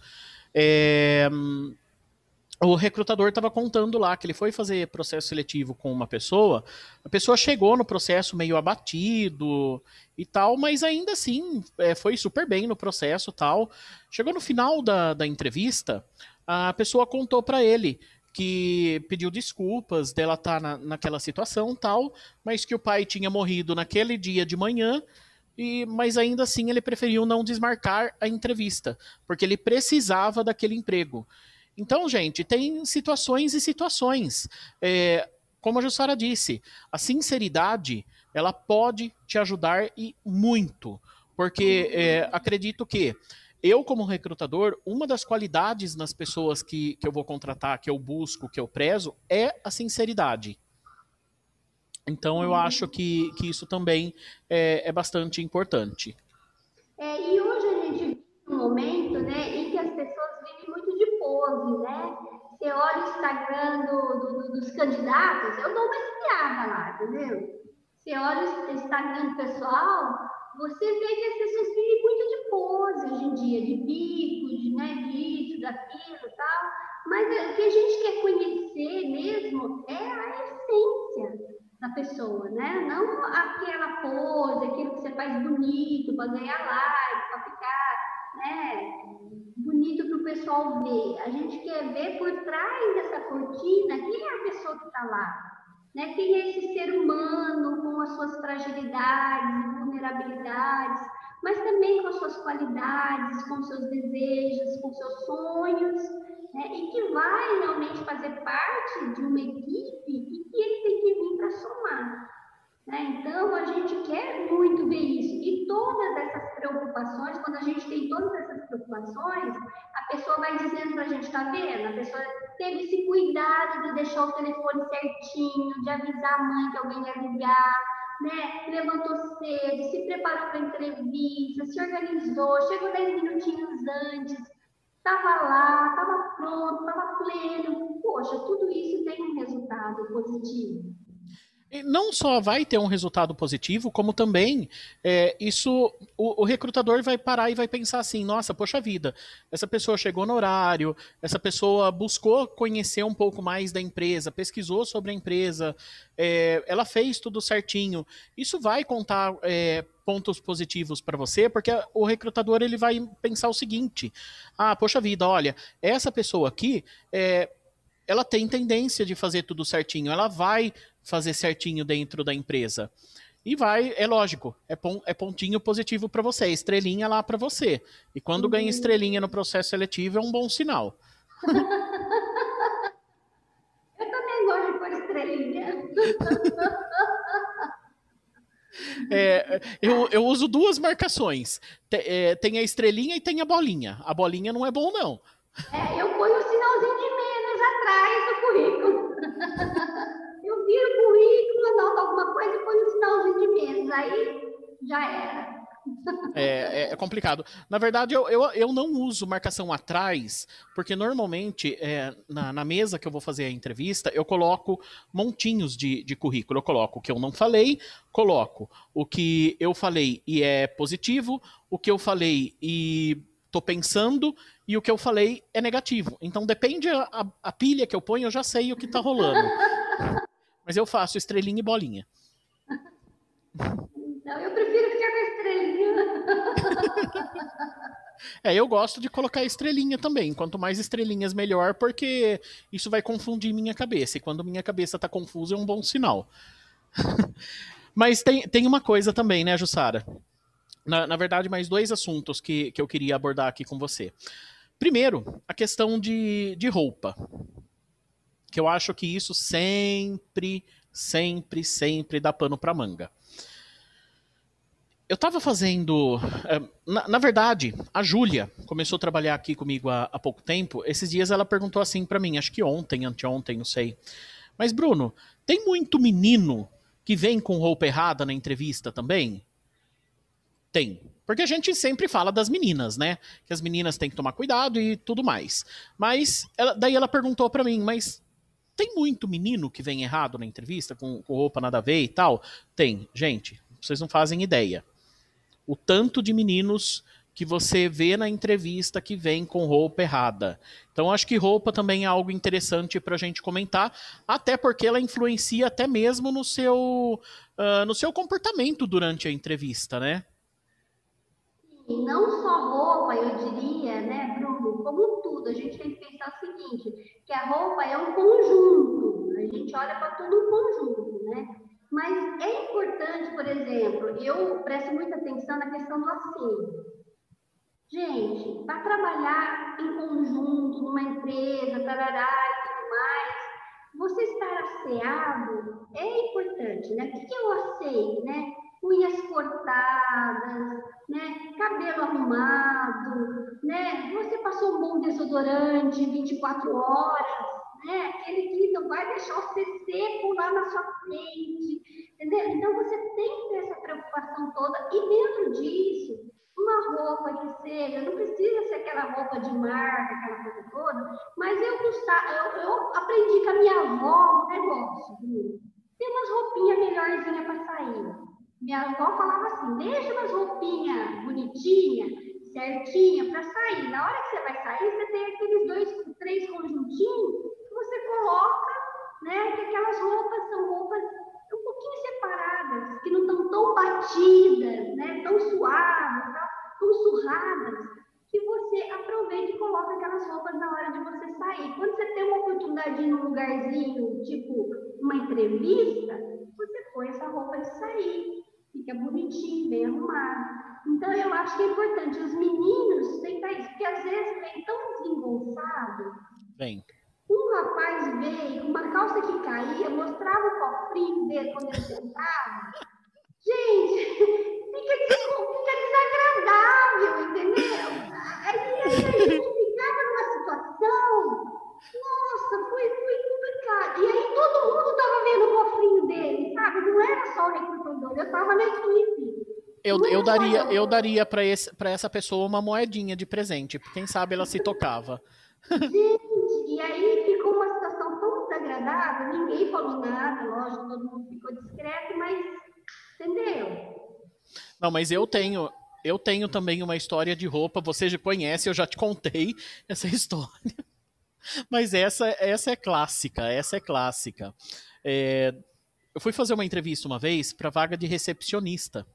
A: O recrutador estava contando lá que ele foi fazer processo seletivo com uma pessoa, a pessoa chegou no processo meio abatido e tal, mas ainda assim foi super bem no processo e tal. Chegou no final da entrevista, a pessoa contou para ele que pediu desculpas dela estar naquela situação tal, mas que o pai tinha morrido naquele dia de manhã, mas ainda assim ele preferiu não desmarcar a entrevista, porque ele precisava daquele emprego. Então, gente, tem situações e situações. Como a Jussara disse, a sinceridade, ela pode te ajudar e muito. Porque acredito que eu, como recrutador, uma das qualidades nas pessoas que eu vou contratar, que eu busco, que eu prezo, é a sinceridade. Então, eu acho que isso também é bastante importante.
B: E hoje a gente vive um momento, né, em que as pessoas vivem muito de pose, né? Você olha o Instagram dos candidatos, eu dou uma espiada lá, entendeu? Você olha o Instagram do pessoal, você vê que as pessoas vivem muito de pose hoje em dia, de bico, disso, daquilo e tal. Mas o que a gente quer conhecer mesmo é a essência da pessoa, né? Não aquela pose, aquilo que você faz bonito para ganhar like, para ficar, né, bonito para o pessoal ver. A gente quer ver por trás dessa cortina quem é a pessoa que está lá, né? Quem é esse ser humano com as suas fragilidades, vulnerabilidades, mas também com as suas qualidades, com seus desejos, com seus sonhos, né? E que vai realmente fazer parte de uma equipe e que ele tem que vir para somar. Né? Então, a gente quer muito ver isso. E todas essas preocupações, quando a gente tem todas essas preocupações, a pessoa vai dizendo para a gente, tá vendo? A pessoa teve esse cuidado de deixar o telefone certinho, de avisar a mãe que alguém ia ligar, né? Levantou cedo, se preparou para a entrevista, se organizou, chegou 10 minutinhos antes, estava lá, estava pronto, estava pleno. Poxa, tudo isso tem um resultado positivo.
A: Não só vai ter um resultado positivo, como também o recrutador vai parar e vai pensar assim, nossa, poxa vida, essa pessoa chegou no horário, essa pessoa buscou conhecer um pouco mais da empresa, pesquisou sobre a empresa, ela fez tudo certinho. Isso vai contar pontos positivos para você, porque o recrutador ele vai pensar o seguinte, poxa vida, olha, essa pessoa aqui, ela tem tendência de fazer tudo certinho, ela vai fazer certinho dentro da empresa. E é lógico, é pontinho positivo para você, estrelinha lá para você. E quando ganha estrelinha no processo seletivo é um bom sinal.
B: Eu também gosto de pôr estrelinha.
A: Eu uso 2 marcações. Tem a estrelinha e tem a bolinha. A bolinha não é bom, não.
B: Eu ponho um sinalzinho de menos atrás do currículo. Eu viro o currículo, anoto alguma coisa e ponho um sinalzinho de menos. Aí já era.
A: É complicado. Na verdade, eu não uso marcação atrás, porque normalmente na mesa que eu vou fazer a entrevista, eu coloco montinhos de currículo. Eu coloco o que eu não falei, coloco o que eu falei e é positivo, o que eu falei e tô pensando, e o que eu falei é negativo. Então, depende a pilha que eu ponho, eu já sei o que tá rolando. Mas eu faço estrelinha e bolinha.
B: Não, eu prefiro ficar com a estrelinha.
A: Eu gosto de colocar estrelinha também. Quanto mais estrelinhas, melhor, porque isso vai confundir minha cabeça. E quando minha cabeça tá confusa, é um bom sinal. Mas tem uma coisa também, né, Jussara? Na verdade, mais dois assuntos que eu queria abordar aqui com você. Primeiro, a questão de roupa. Que eu acho que isso sempre dá pano pra manga. Eu tava fazendo. Na verdade, a Júlia começou a trabalhar aqui comigo há pouco tempo. Esses dias ela perguntou assim pra mim, acho que ontem, anteontem, não sei. Mas, Bruno, tem muito menino que vem com roupa errada na entrevista também? Tem. Porque a gente sempre fala das meninas, né? Que as meninas têm que tomar cuidado e tudo mais. Mas, daí ela perguntou pra mim, mas tem muito menino que vem errado na entrevista, com roupa nada a ver e tal? Tem. Gente, vocês não fazem ideia o tanto de meninos que você vê na entrevista que vem com roupa errada. Então, acho que roupa também é algo interessante para a gente comentar, até porque ela influencia até mesmo no seu comportamento durante a entrevista, né?
B: E não só roupa, eu diria, né, Bruno, como tudo, a gente tem que pensar o seguinte, que a roupa é um conjunto, a gente olha para tudo um conjunto, né? Mas é importante, por exemplo, eu presto muita atenção na questão do asseio. Gente, para trabalhar em conjunto, numa empresa, tarará e tudo mais, você estar asseado é importante, né? O que é o asseio, né? Unhas cortadas, né? Cabelo arrumado, né? Você passou um bom desodorante 24 horas, né? Aquele que não vai deixar você seco lá na sua frente, entendeu? Então você tem que ter essa preocupação toda e dentro disso uma roupa que seja, não precisa ser aquela roupa de marca, aquela coisa toda, mas eu aprendi com a minha avó um negócio, viu? Tem umas roupinhas melhorzinhas para sair. Minha avó falava assim: deixa umas roupinhas bonitinhas, certinha para sair. Na hora que você vai sair, você tem aqueles dois, três conjuntinhos que você coloca, né? Que aquelas roupas são roupas um pouquinho separadas, que não estão tão batidas, né? Tão suaves, tão surradas, que você aproveita e coloca aquelas roupas na hora de você sair. Quando você tem uma oportunidade de ir num lugarzinho, tipo uma entrevista, você põe essa roupa de sair. Fica bonitinho, bem arrumado. Então, eu acho que é importante. Os meninos têm que isso, porque às vezes vem tão desengonçado.
A: Bem.
B: Um rapaz veio com uma calça que caía, mostrava o cofrinho dele quando ele sentava. Gente, fica desagradável, entendeu? Aí a gente ficava numa situação, nossa, foi complicado. E aí todo mundo estava vendo o cofrinho dele, sabe? Não era só o recrutador, eu estava na equipe. Não
A: Eu
B: era só
A: daria, eu
B: eu.
A: daria para essa pessoa uma moedinha de presente, porque quem sabe ela se tocava.
B: Gente, e aí ficou uma situação tão desagradável, ninguém falou nada, lógico, todo mundo ficou discreto, mas entendeu?
A: Não, mas eu tenho também uma história de roupa, você já conhece, eu já te contei essa história. Mas essa é clássica, essa é clássica. É, eu fui fazer uma entrevista uma vez para vaga de recepcionista.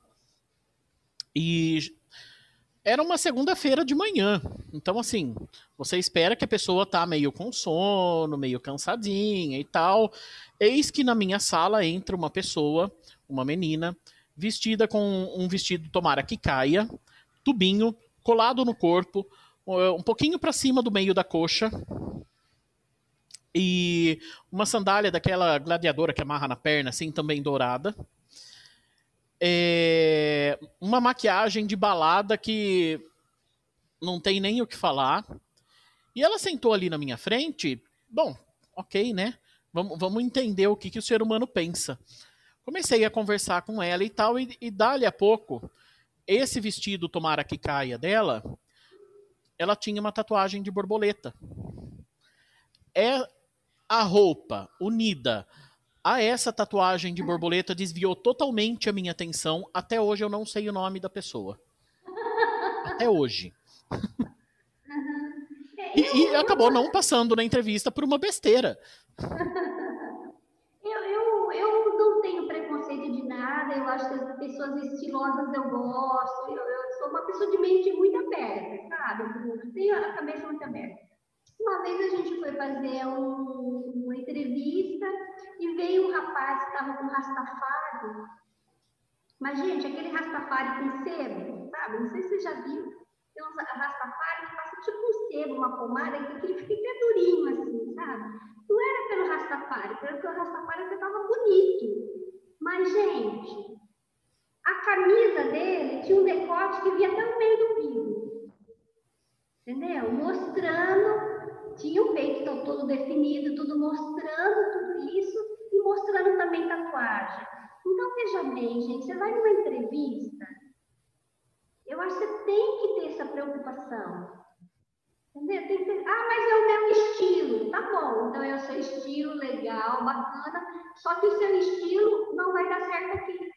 A: E era uma segunda-feira de manhã. Então, assim, você espera que a pessoa tá meio com sono, meio cansadinha e tal. Eis que na minha sala entra uma pessoa, uma menina, vestida com um vestido, tomara que caia, tubinho, colado no corpo, um pouquinho para cima do meio da coxa, e uma sandália daquela gladiadora que amarra na perna, assim, também dourada. Uma maquiagem de balada que não tem nem o que falar. E ela sentou ali na minha frente, bom, ok, né? Vamos entender o que o ser humano pensa. Comecei a conversar com ela e tal, e dali a pouco, esse vestido tomara que caia dela, ela tinha uma tatuagem de borboleta. É a roupa unida a essa tatuagem de borboleta desviou totalmente a minha atenção. Até hoje eu não sei o nome da pessoa. Até hoje. E acabou não passando na entrevista por uma besteira.
B: Eu não tenho preconceito de nada, eu acho que as pessoas estilosas eu gosto, eu sou uma pessoa de mente muito aberta, sabe, Bruno? Eu tenho a cabeça muito aberta. Uma vez a gente foi fazer uma entrevista e veio um rapaz que estava com rastafari. Mas, gente, aquele rastafari com sebo, sabe? Não sei se você já viu. Tem uns rastafari que passa tipo um sebo, uma pomada, que ele fica até durinho assim, sabe? Não era pelo rastafari, pelo que o rastafari até estava bonito. Mas, gente, a camisa dele tinha um decote que via até o meio do bico. Entendeu? Mostrando, tinha o peito todo definido, tudo mostrando tudo isso e mostrando também tatuagem. Então, veja bem, gente, você vai numa entrevista, eu acho que você tem que ter essa preocupação. Entendeu? Tem que ter, mas é o meu estilo. Tá bom, então é o seu estilo, legal, bacana, só que o seu estilo não vai dar certo aqui.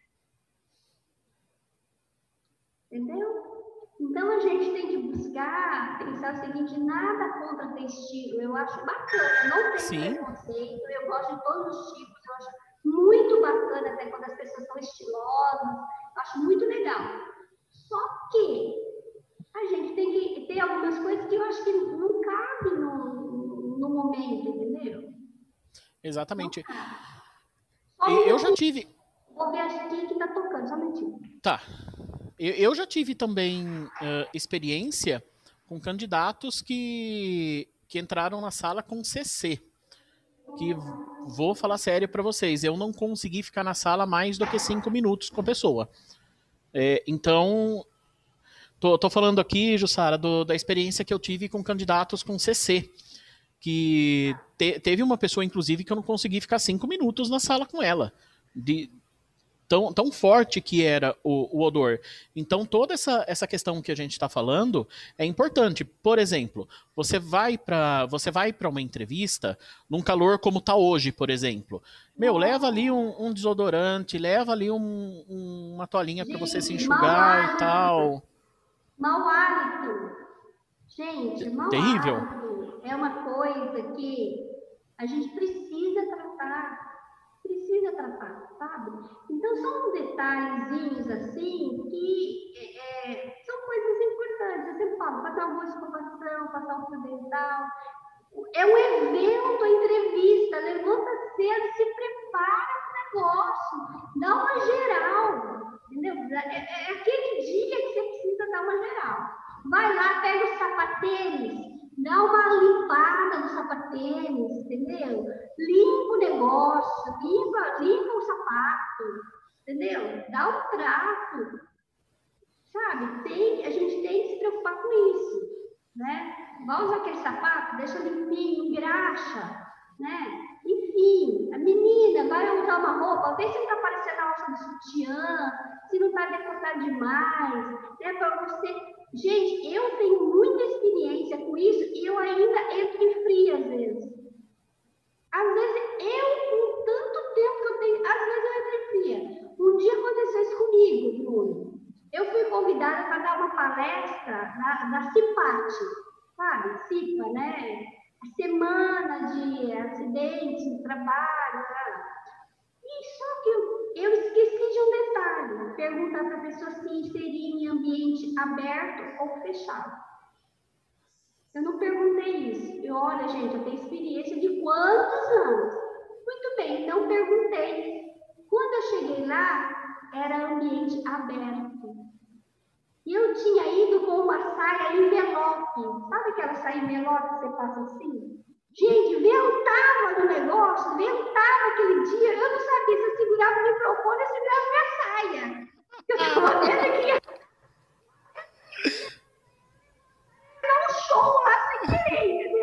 B: Entendeu? Então, a gente tem que buscar, pensar o seguinte, nada contra ter estilo, eu acho bacana, não tenho preconceito, eu gosto de todos os tipos, eu acho muito bacana até quando as pessoas são estilosas, eu acho muito legal. Só que a gente tem que ter algumas coisas que eu acho que não cabem no momento, entendeu?
A: Exatamente.
B: Eu já tive... Vou ver aqui que tá tocando, só um minutinho.
A: Tá. Eu já tive também experiência com candidatos que entraram na sala com CC. Que vou falar sério para vocês, eu não consegui ficar na sala mais do que 5 minutos com a pessoa. Então, tô falando aqui, Jussara, da experiência que eu tive com candidatos com CC. Que teve uma pessoa, inclusive, que eu não consegui ficar 5 minutos na sala com ela. Tão forte que era o odor. Então, toda essa questão que a gente está falando é importante. Por exemplo, você vai para uma entrevista num calor como está hoje, por exemplo. Leva ali um desodorante, leva ali uma toalhinha para você se enxugar e tal.
B: Mau hálito. Gente, mau
A: terrível.
B: Hálito é uma coisa que a gente precisa tratar. Sabe? Então, são detalhezinhos assim que são coisas importantes. Eu sempre falo, passar uma boa escovação, passar um fio dental. É um evento, a entrevista, levanta cedo, se prepara para o negócio, dá uma geral, entendeu? É aquele dia que você precisa dar uma geral. Vai lá, pega os sapatênis, dá uma limpada no sapatênis, entendeu? Limpa o negócio, limpa o sapato, entendeu? Dá um trato, sabe? A gente tem que se preocupar com isso, né? Vai usar aquele sapato, deixa limpinho, engraxa, né? Enfim, a menina vai usar uma roupa, vê se não está parecendo a alça do sutiã, se não está decotado demais, né? Para você... Gente, eu tenho muita experiência com isso e eu ainda entro em fria às vezes. Às vezes, com tanto tempo que eu tenho, às vezes eu entro em fria. Um dia aconteceu isso comigo, Bruno. Eu fui convidada para dar uma palestra na CIPAT, sabe? CIPA, né? A semana de acidentes no trabalho, né? E só que eu esqueci de um detalhe, perguntar para a pessoa se seria em ambiente aberto ou fechado. Eu não perguntei isso. Olha, gente, eu tenho experiência de quantos anos? Muito bem, então perguntei. Quando eu cheguei lá, era ambiente aberto. E eu tinha ido com uma saia envelope. Sabe aquela saia envelope que você passa assim? Gente, ventava no negócio, ventava aquele dia. Eu não sabia se eu segurava o microfone ou segurava minha saia. Eu estava vendo que ia dar um show lá sem querer, entendeu?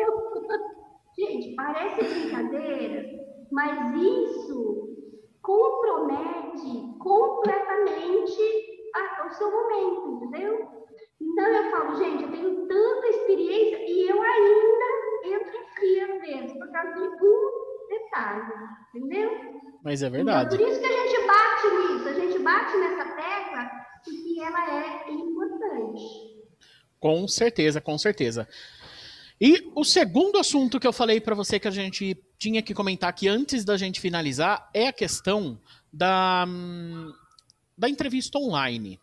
B: das brincadeiras, mas isso compromete completamente o seu momento, entendeu? Então eu falo, gente, eu tenho tanta experiência e eu ainda entro em fria às vezes, por causa de um detalhe, entendeu?
A: Mas é
B: Então,
A: verdade.
B: por isso que a gente bate nisso, a gente bate nessa tecla, porque ela é importante.
A: Com certeza, com certeza. E o segundo assunto que eu falei para você que a gente tinha que comentar aqui antes da gente finalizar é a questão da entrevista online.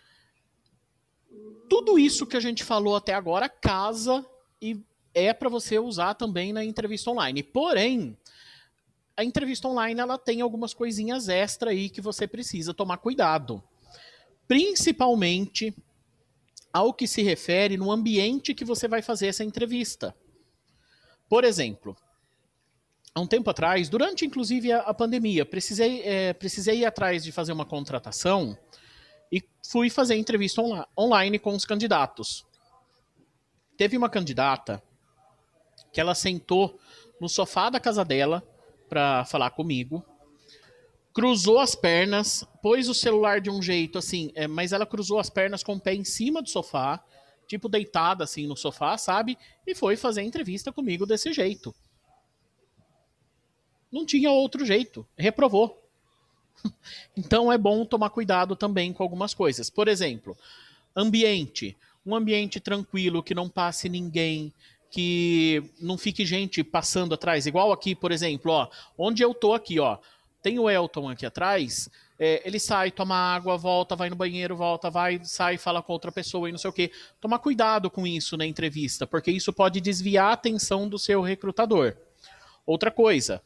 A: Tudo isso que a gente falou até agora casa e é para você usar também na entrevista online. Porém, a entrevista online ela tem algumas coisinhas extra aí que você precisa tomar cuidado. Principalmente ao que se refere no ambiente que você vai fazer essa entrevista. Por exemplo, há um tempo atrás, durante inclusive a pandemia, precisei ir atrás de fazer uma contratação e fui fazer entrevista online com os candidatos. Teve uma candidata que ela sentou no sofá da casa dela para falar comigo, cruzou as pernas, pôs o celular de um jeito assim, mas ela cruzou as pernas com o pé em cima do sofá, tipo deitada assim no sofá, sabe? E foi fazer entrevista comigo desse jeito. Não tinha outro jeito, reprovou. Então é bom tomar cuidado também com algumas coisas. Por exemplo, ambiente. Um ambiente tranquilo, que não passe ninguém, que não fique gente passando atrás. Igual aqui, por exemplo, ó, onde eu tô aqui, ó, tem o Elton aqui atrás, ele sai, toma água, volta, vai no banheiro, volta, vai, sai, fala com outra pessoa e não sei o quê. Tomar cuidado com isso na entrevista, porque isso pode desviar a atenção do seu recrutador. Outra coisa,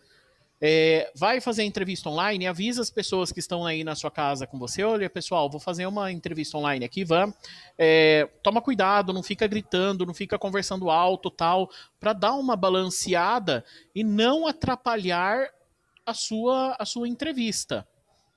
A: vai fazer entrevista online, avisa as pessoas que estão aí na sua casa com você, olha pessoal, vou fazer uma entrevista online aqui, vamos, toma cuidado, não fica gritando, não fica conversando alto, tal, para dar uma balanceada e não atrapalhar a sua entrevista.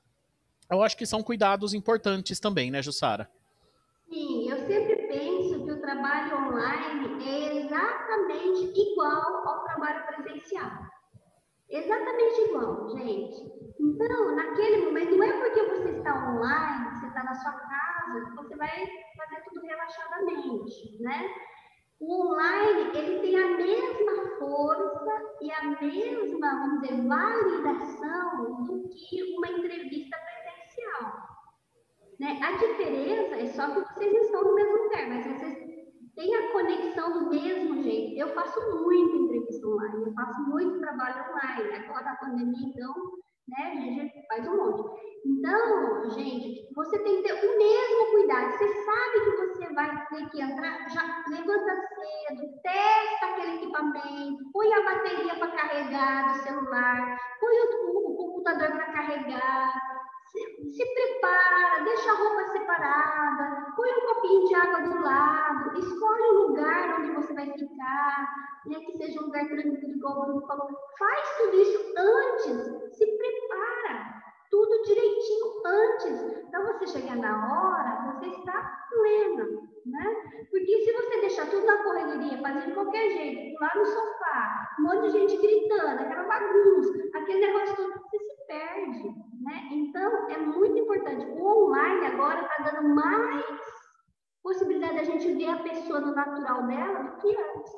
A: Eu acho que são cuidados importantes também, né, Jussara?
B: Sim, eu sempre penso que o trabalho online é exatamente igual ao trabalho presencial. Exatamente igual, gente. Então, naquele momento, não é porque você está online, você está na sua casa, que você vai fazer tudo relaxadamente, né? O online, ele tem a mesma força e a mesma, vamos dizer, validação do que uma entrevista presencial, né? A diferença é só que vocês estão no mesmo lugar, mas vocês têm a conexão do mesmo jeito. Eu faço muita entrevista online, eu faço muito trabalho online. Agora na pandemia, então, né, a gente faz um monte. Então, gente, você tem que ter o mesmo cuidado. Você sabe que você vai ter que entrar, já levanta cedo, testa aquele equipamento, põe a bateria para carregar do celular, põe o computador para carregar, se prepara, deixa a roupa separada, põe um copinho de água do lado, escolhe um lugar onde você vai ficar, né, que seja um lugar tranquilo, igual o Bruno falou. Faz tudo isso antes, se prepara, tudo direitinho antes, para você chegar na hora, você está plena, né? Porque se você deixar tudo na correria, fazer de qualquer jeito, lá no sofá, um monte de gente gritando, aquela bagunça, aquele negócio todo, você se perde, né? Então, é muito importante. O online agora está dando mais possibilidade da gente ver a pessoa no natural dela do que antes,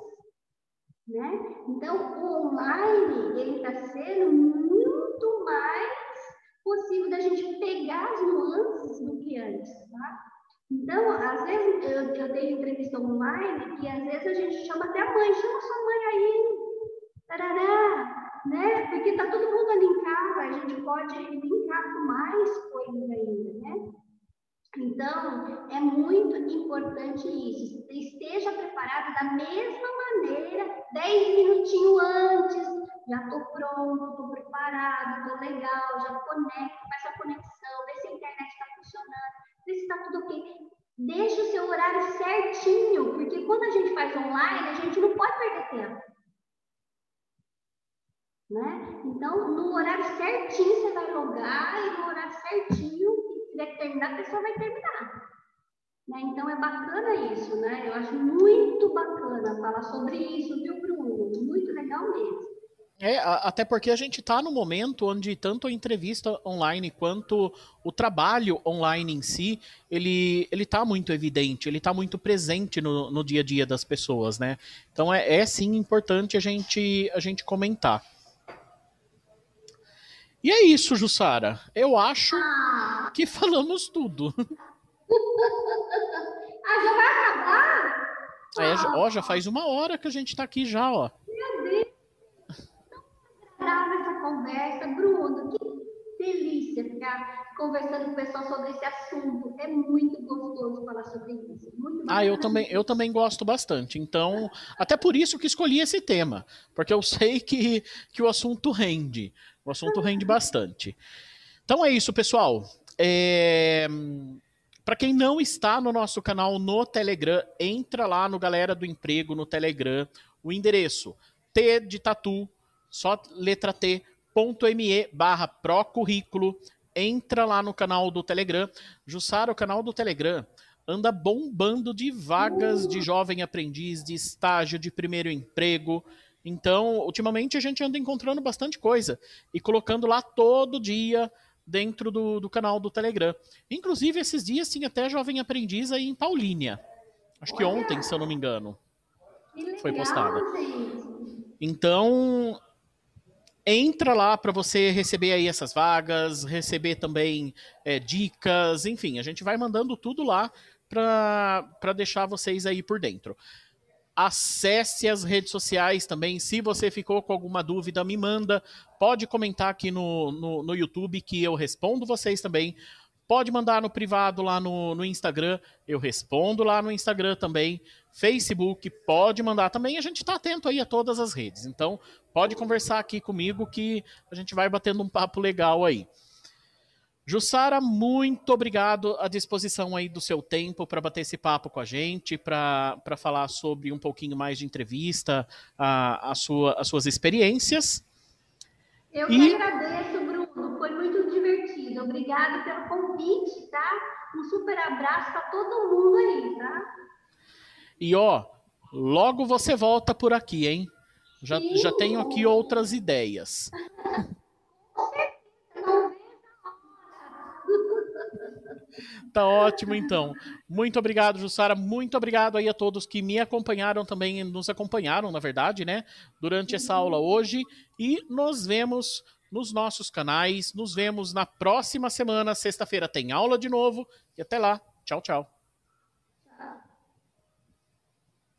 B: né? Então, o online, ele está sendo muito mais possível da gente pegar as nuances do que antes, tá? Então, às vezes, eu tenho entrevista online e às vezes a gente chama até a mãe, chama sua mãe aí, tarará, né? Porque tá todo mundo ali em casa, a gente pode brincar com mais coisas ainda, né? Então, é muito importante isso. Esteja preparado da mesma maneira, 10 minutinhos antes. Já estou pronto, estou preparado, estou legal, já conecto, faz a conexão, vê se a internet está funcionando, vê se está tudo ok. Deixa o seu horário certinho, porque quando a gente faz online, a gente não pode perder tempo. Né? Então, no horário certinho você vai logar e no horário certinho que tiver que terminar, a pessoa vai terminar. Né? Então, é bacana isso, né? Eu acho muito bacana falar sobre isso, viu, Bruno? Muito legal mesmo.
A: Até porque a gente está no momento onde tanto a entrevista online quanto o trabalho online em si, ele tá muito evidente, ele está muito presente no dia a dia das pessoas, né? Então é sim importante a gente comentar. E é isso, Jussara. Eu acho
B: Ah,
A: que falamos tudo.
B: ah, já vai acabar?
A: Já faz 1 hora que a gente está aqui já, ó.
B: Meu Deus, agradável essa conversa. Bruno, que delícia ficar conversando com o pessoal sobre esse assunto. É muito gostoso falar sobre isso. Muito bacana
A: Eu
B: mesmo.
A: também gosto bastante. Então, até por isso que escolhi esse tema. Porque eu sei que o assunto rende. O assunto rende bastante. Então é isso, pessoal. Para quem não está no nosso canal no Telegram, entra lá no Galera do Emprego no Telegram. O endereço T de tatu, só letra t.me/procurrículo. Entra lá no canal do Telegram. Jussara, o canal do Telegram anda bombando de vagas de jovem aprendiz, de estágio, de primeiro emprego. Então, ultimamente a gente anda encontrando bastante coisa e colocando lá todo dia dentro do canal do Telegram. Inclusive, esses dias tinha até jovem aprendiz aí em Paulínia. Acho que ontem, se eu
B: Olha,
A: não me engano,
B: que
A: foi postada.
B: legal, gente.
A: Então, entra lá para você receber aí essas vagas, receber também dicas, enfim, a gente vai mandando tudo lá para deixar vocês aí por dentro. Acesse as redes sociais também. Se você ficou com alguma dúvida, me manda. Pode comentar aqui no YouTube que eu respondo vocês também. Pode mandar no privado lá no Instagram. Eu respondo lá no Instagram também. Facebook, pode mandar também. A gente está atento aí a todas as redes. Então, pode conversar aqui comigo que a gente vai batendo um papo legal aí. Jussara, muito obrigado à disposição aí do seu tempo para bater esse papo com a gente, para falar sobre um pouquinho mais de entrevista, as suas experiências.
B: Eu que
A: E,
B: agradeço, Bruno. Foi muito divertido. Obrigada pelo convite, tá? Um super abraço para todo mundo aí, tá?
A: ó, logo você volta por aqui, hein? Já
B: Sim,
A: tenho aqui outras ideias.
B: com certeza. Não vejo
A: Tá ótimo, então. Muito obrigado, Jussara. Muito obrigado aí a todos que me acompanharam também, nos acompanharam, na verdade, né? Durante essa aula hoje. E nos vemos nos nossos canais. Nos vemos na próxima semana. Sexta-feira tem aula de novo. E até lá. Tchau, tchau.